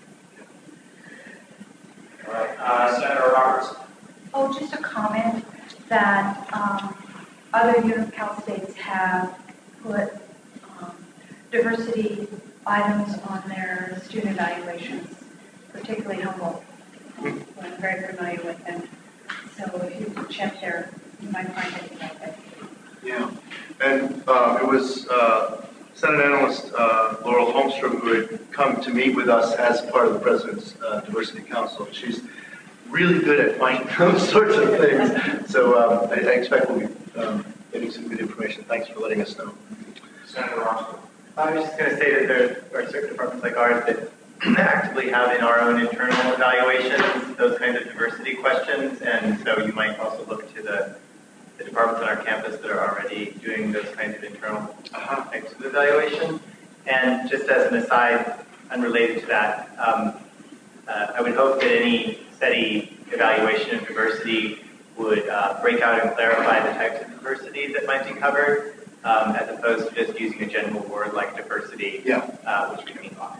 All right, uh, Senator Roberts. Oh, just a comment that um, other UNICAL states have put um, diversity items on their student evaluations, particularly Humboldt. Um, I'm very familiar with them. So if you check there, you might find it like that. Yeah, and uh, it was uh, Senate Analyst uh, Laurel Holmstrom who had come to meet with us as part of the President's uh, Diversity Council. She's really good at finding those sorts of things. So um, I, I expect we'll be um, getting some good information. Thanks for letting us know. Senator Roberts. I was just going to say that there are certain departments like ours that actively have in our own internal evaluations those kinds of diversity questions, and so you might also look to the, the departments on our campus that are already doing those kinds of internal uh, types of evaluation. And just as an aside, unrelated to that, um, uh, I would hope that any SETI evaluation of diversity would uh, break out and clarify the types of diversity that might be covered, um, as opposed to just using a general word like diversity, yeah. uh, which we mean lots.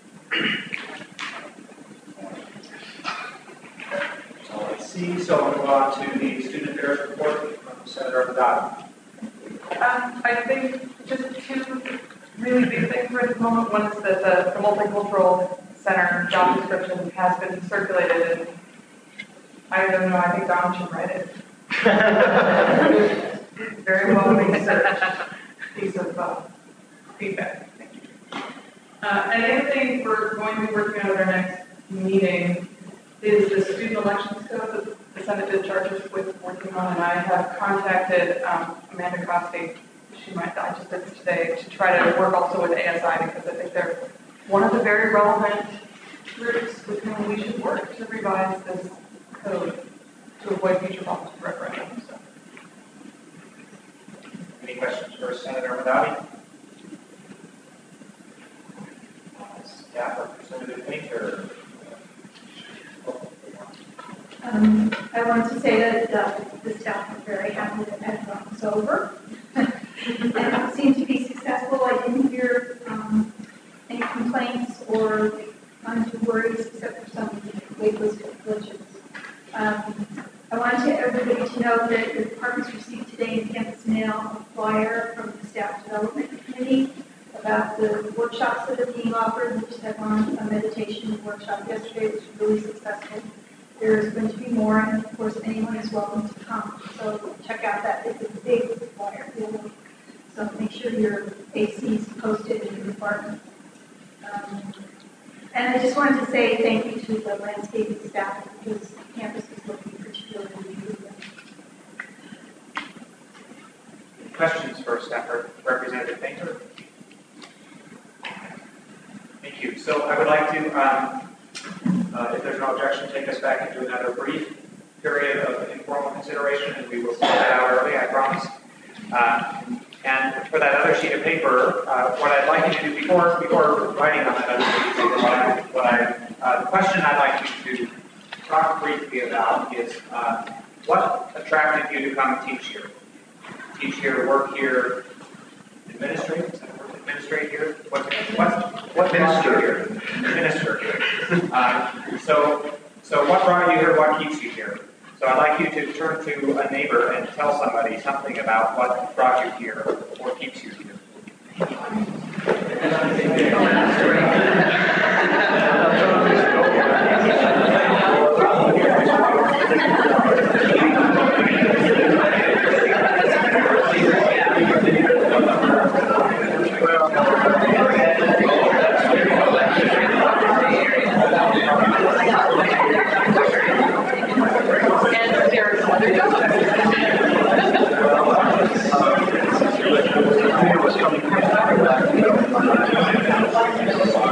So let's see, so I'll move on to the Student Affairs report from Senator Haddad. Um, I think just two really big things for this moment. One is that the, the Multicultural Center job description has been circulated, and I don't know, I think Don should write it. Very well researched piece of uh, feedback. Thank you. Uh, and the other thing we're going to be working on at our next meeting is the student elections code that the Senate did charge us with working on, and I have contacted um, Amanda Costi. She might, I just did this today, to try to work also with A S I, because I think they're one of the very relevant groups with whom we should work to revise this code to avoid future problems with referendum. So. Any questions for Senator Haddad? Staff Representative Painter. Um, I want to say that uh, the staff are very happy that that is over. And it seems to be successful. successful. I didn't hear um, any complaints or undue worries except for some waitlist glitches. Um, I want to, everybody to know that the departments received today in campus mail a flyer from the staff development committee about the workshops that are being offered. We just had one, a meditation workshop yesterday, which was really successful. There's going to be more, and of course, anyone is welcome to come. So check out that. It's a big flyer. So make sure your A C is posted in your department. Um, and I just wanted to say thank you to the landscaping staff because the campus is looking particularly beautiful. Questions for Staff Representative Painter? Thank you. So I would like to, um, uh, if there's no objection, take us back into another brief period of informal consideration, and we will sort that out early, I promise. Uh, and for that other sheet of paper, uh, what I'd like you to do before before writing on that other sheet of paper, what I, what I, uh, the question I'd like you to talk briefly about is uh, what attracted you to come teach here? Teach here, work here, administrate? Is that a word? Administrate here? What, what, what Minister. here? Minister here. Uh, so, so what brought you here? What keeps you here? So I'd like you to turn to a neighbor and tell somebody something about what brought you here or keeps you here. It was coming back.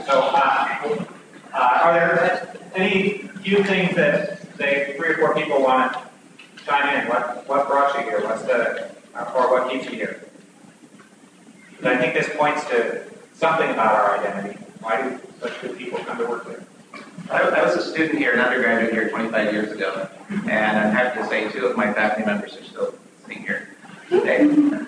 So, uh, uh, are there any few things that, say, three or four people want to chime in? What, what brought you here? What's the, or what keeps you here? But I think this points to something about our identity. Why do such good people come to work here? I, I was a student here, an undergraduate here twenty-five years ago, and I'm happy to say two of my faculty members are still sitting here today. Um,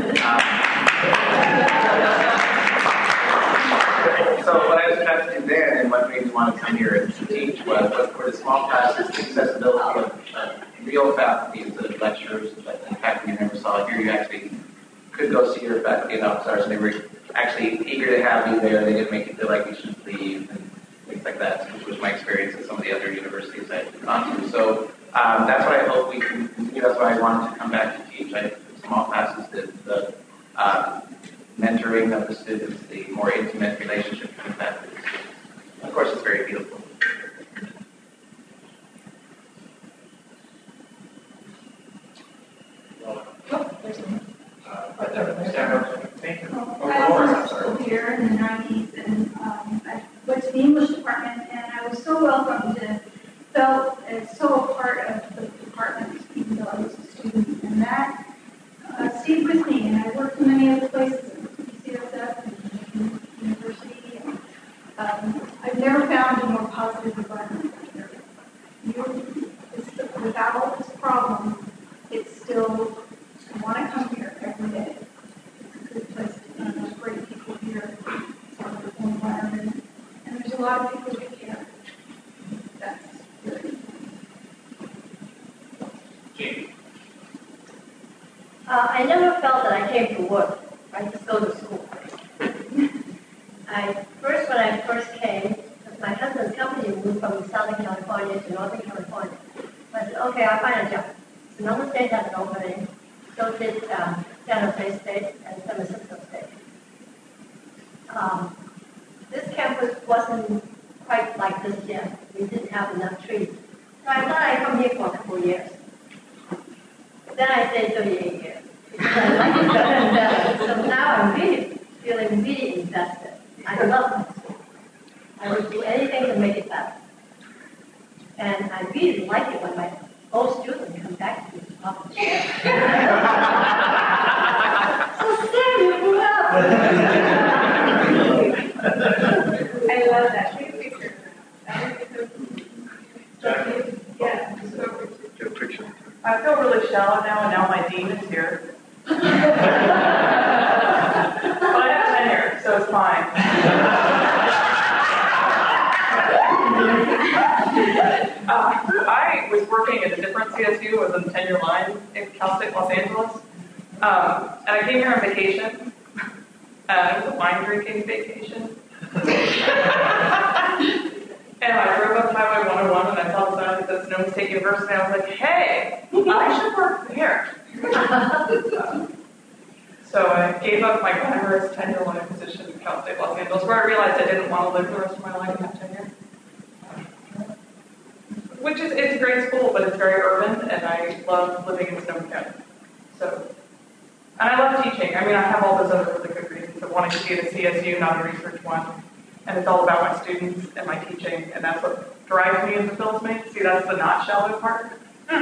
so what I was trying to do then, and what made me want to come here and teach, was for the small classes, the accessibility of uh, real faculty, the lecturers, that the faculty you never saw here. You actually could go see your faculty and officers, and they were actually eager to have you there. They didn't make you feel like you should leave, and things like that, which was my experience at some of the other universities I've gone to. So um, that's what I hope we can continue. That's why I wanted to come back to teach. I small classes, the, the uh, mentoring of the students, the more intimate relationship between faculty and students. Of course, it's very beautiful. Oh, there's one. Uh, right there. Stand up. Thank you. Oh, Oh, I Dolores, I'm was sorry. here in the nineties, and um, I went to the English department, and I was so welcomed and felt as so a part of the department, even though I was a student. And that uh, stayed with me, and I worked in many other places, C S F and university. And, um, I've never found a more positive environment here. You, it's, without all this problem, it's still, I want to come here every day. It's a good place to be. There's great people here. It's a wonderful environment. And there's a lot of people who care. That's good. Jamie. Uh, I never felt that I came to work. I just go to school. I first, when I first came, my husband's company moved from Southern California to Northern California. I said, okay, I'll find a job. Sonoma State had an opening. So did um, San Jose State and San Francisco State. Um, this campus wasn't quite like this yet. We didn't have enough trees. So I thought I'd come here for a couple of years. Then I stayed thirty-eight years. Because I like it better and better. So now I'm really feeling really invested. I love my school. I would do anything to make it better. And I really like it when my old students come back to me to talk to share. So Samuel, grew up. I love that. Take a picture. Yeah. Get a picture. I feel really shallow now, and now my dean is here. But I have tenure, so it's fine. uh, I was working at a different C S U, was on the tenure line in Cal State Los Angeles. Um, and I came here on vacation. Uh, it was a wine drinking vacation. And I drove up Highway one oh one and I saw the sign that said Sonoma State University. And I was like, hey, I should work there. So I gave up my glamorous tenure line position in Cal State Los Angeles, where I realized I didn't want to live the rest of my life in that tenure. Which is, it's a great school, but it's very urban, and I love living in Sonoma County. So, and I love teaching. I mean, I have all those other really good reasons of wanting to be at a C S U, not a research one. And it's all about my students and my teaching, and that's what drives me and fulfills me. See, that's the not shallow part. But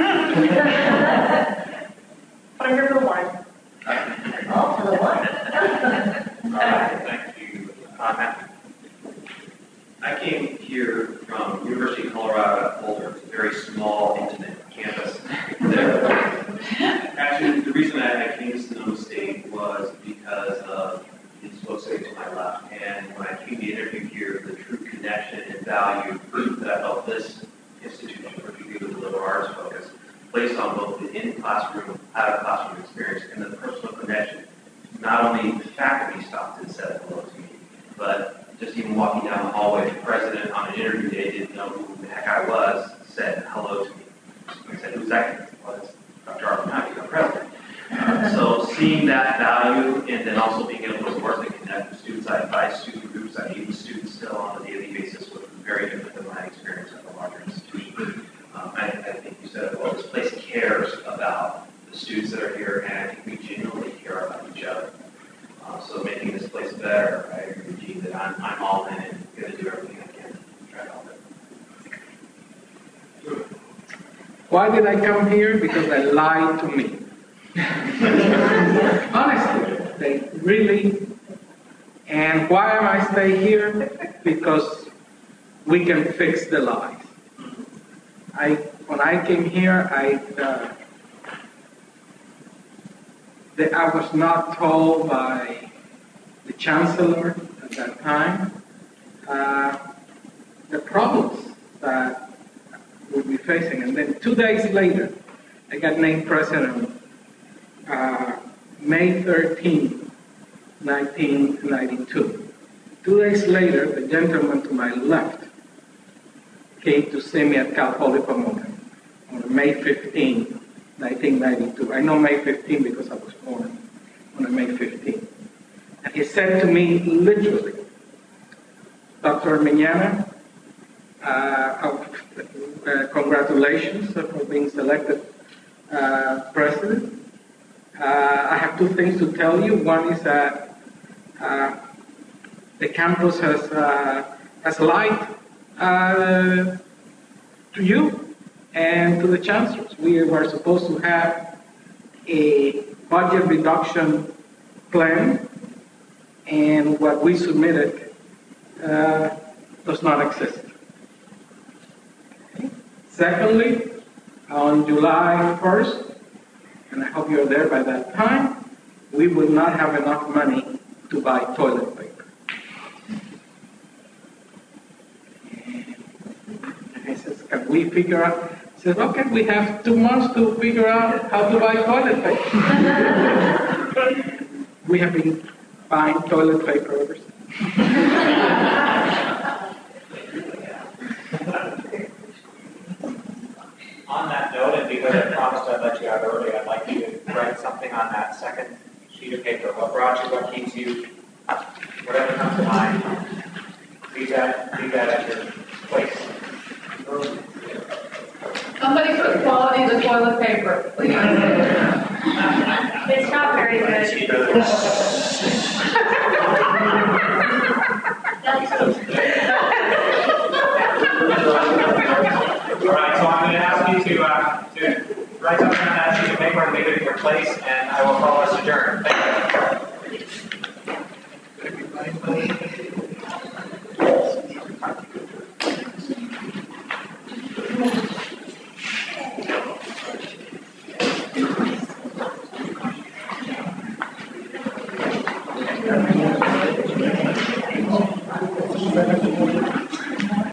I'm here for the wine. Oh, for the wine. All right, thank you. Uh, Matthew. I came here from University of Colorado at Boulder. It's a very small, intimate campus there. Actually, the reason I came to Sonoma State was because of these folks sitting to my left. And when I came to interview here, the true connection and value that I felt this institution, particularly the liberal arts focus, placed on both the in-classroom, out-of-classroom experience and the personal connection. Not only the faculty stopped and said hello to me, but just even walking down the hallway, the president on an interview day didn't know who the heck I was, said hello to me. I said, who's that? Well, it's Doctor Arlen Mackey, our president. Uh, so seeing that value and then also being able to work and connect with students, I advise student groups, I meet with students still on a daily basis, which was very different than my experience at the larger institution. Um, I, I think you said, well, this place cares about the students that are here, and I think we genuinely care about each other. Uh, so making this place better, I agree with Gene that I'm, I'm all in and Why did I come here? Because they lied to me. Honestly, they really. And why am I stay here? Because we can fix the lies. I, when I came here, I, uh, the, I was not told by the chancellor at that time uh, the problems that we'll be facing. And then two days later, I got named president uh, May thirteenth, nineteen ninety-two. Two days later, the gentleman to my left came to see me at Cal Poly Pomona on May fifteenth, nineteen ninety-two. I know May fifteenth because I was born on May fifteenth. And he said to me literally, Doctor Mignana, uh, uh, congratulations for being selected uh, president. Uh, I have two things to tell you. One is that uh, the campus has, uh, has lied uh, to you and to the chancellors. We were supposed to have a budget reduction plan, and what we submitted uh, does not exist. Okay. Secondly, on July first, and I hope you're there by that time, we will not have enough money to buy toilet paper. And he says, can we figure out? He says, okay, we have two months to figure out how to buy toilet paper. We have been buying toilet paper ever since. On that note, and because I promised I'd let you out early, I'd like you to write something on that second sheet of paper. What brought you, what keeps you, whatever comes to mind. Leave that, leave that at your place. Somebody put quality of the toilet paper. It's not very good. All right, so I'm going to ask you to, uh, to write something on that sheet of paper and leave it in your place, and I will call us adjourned. Thank you.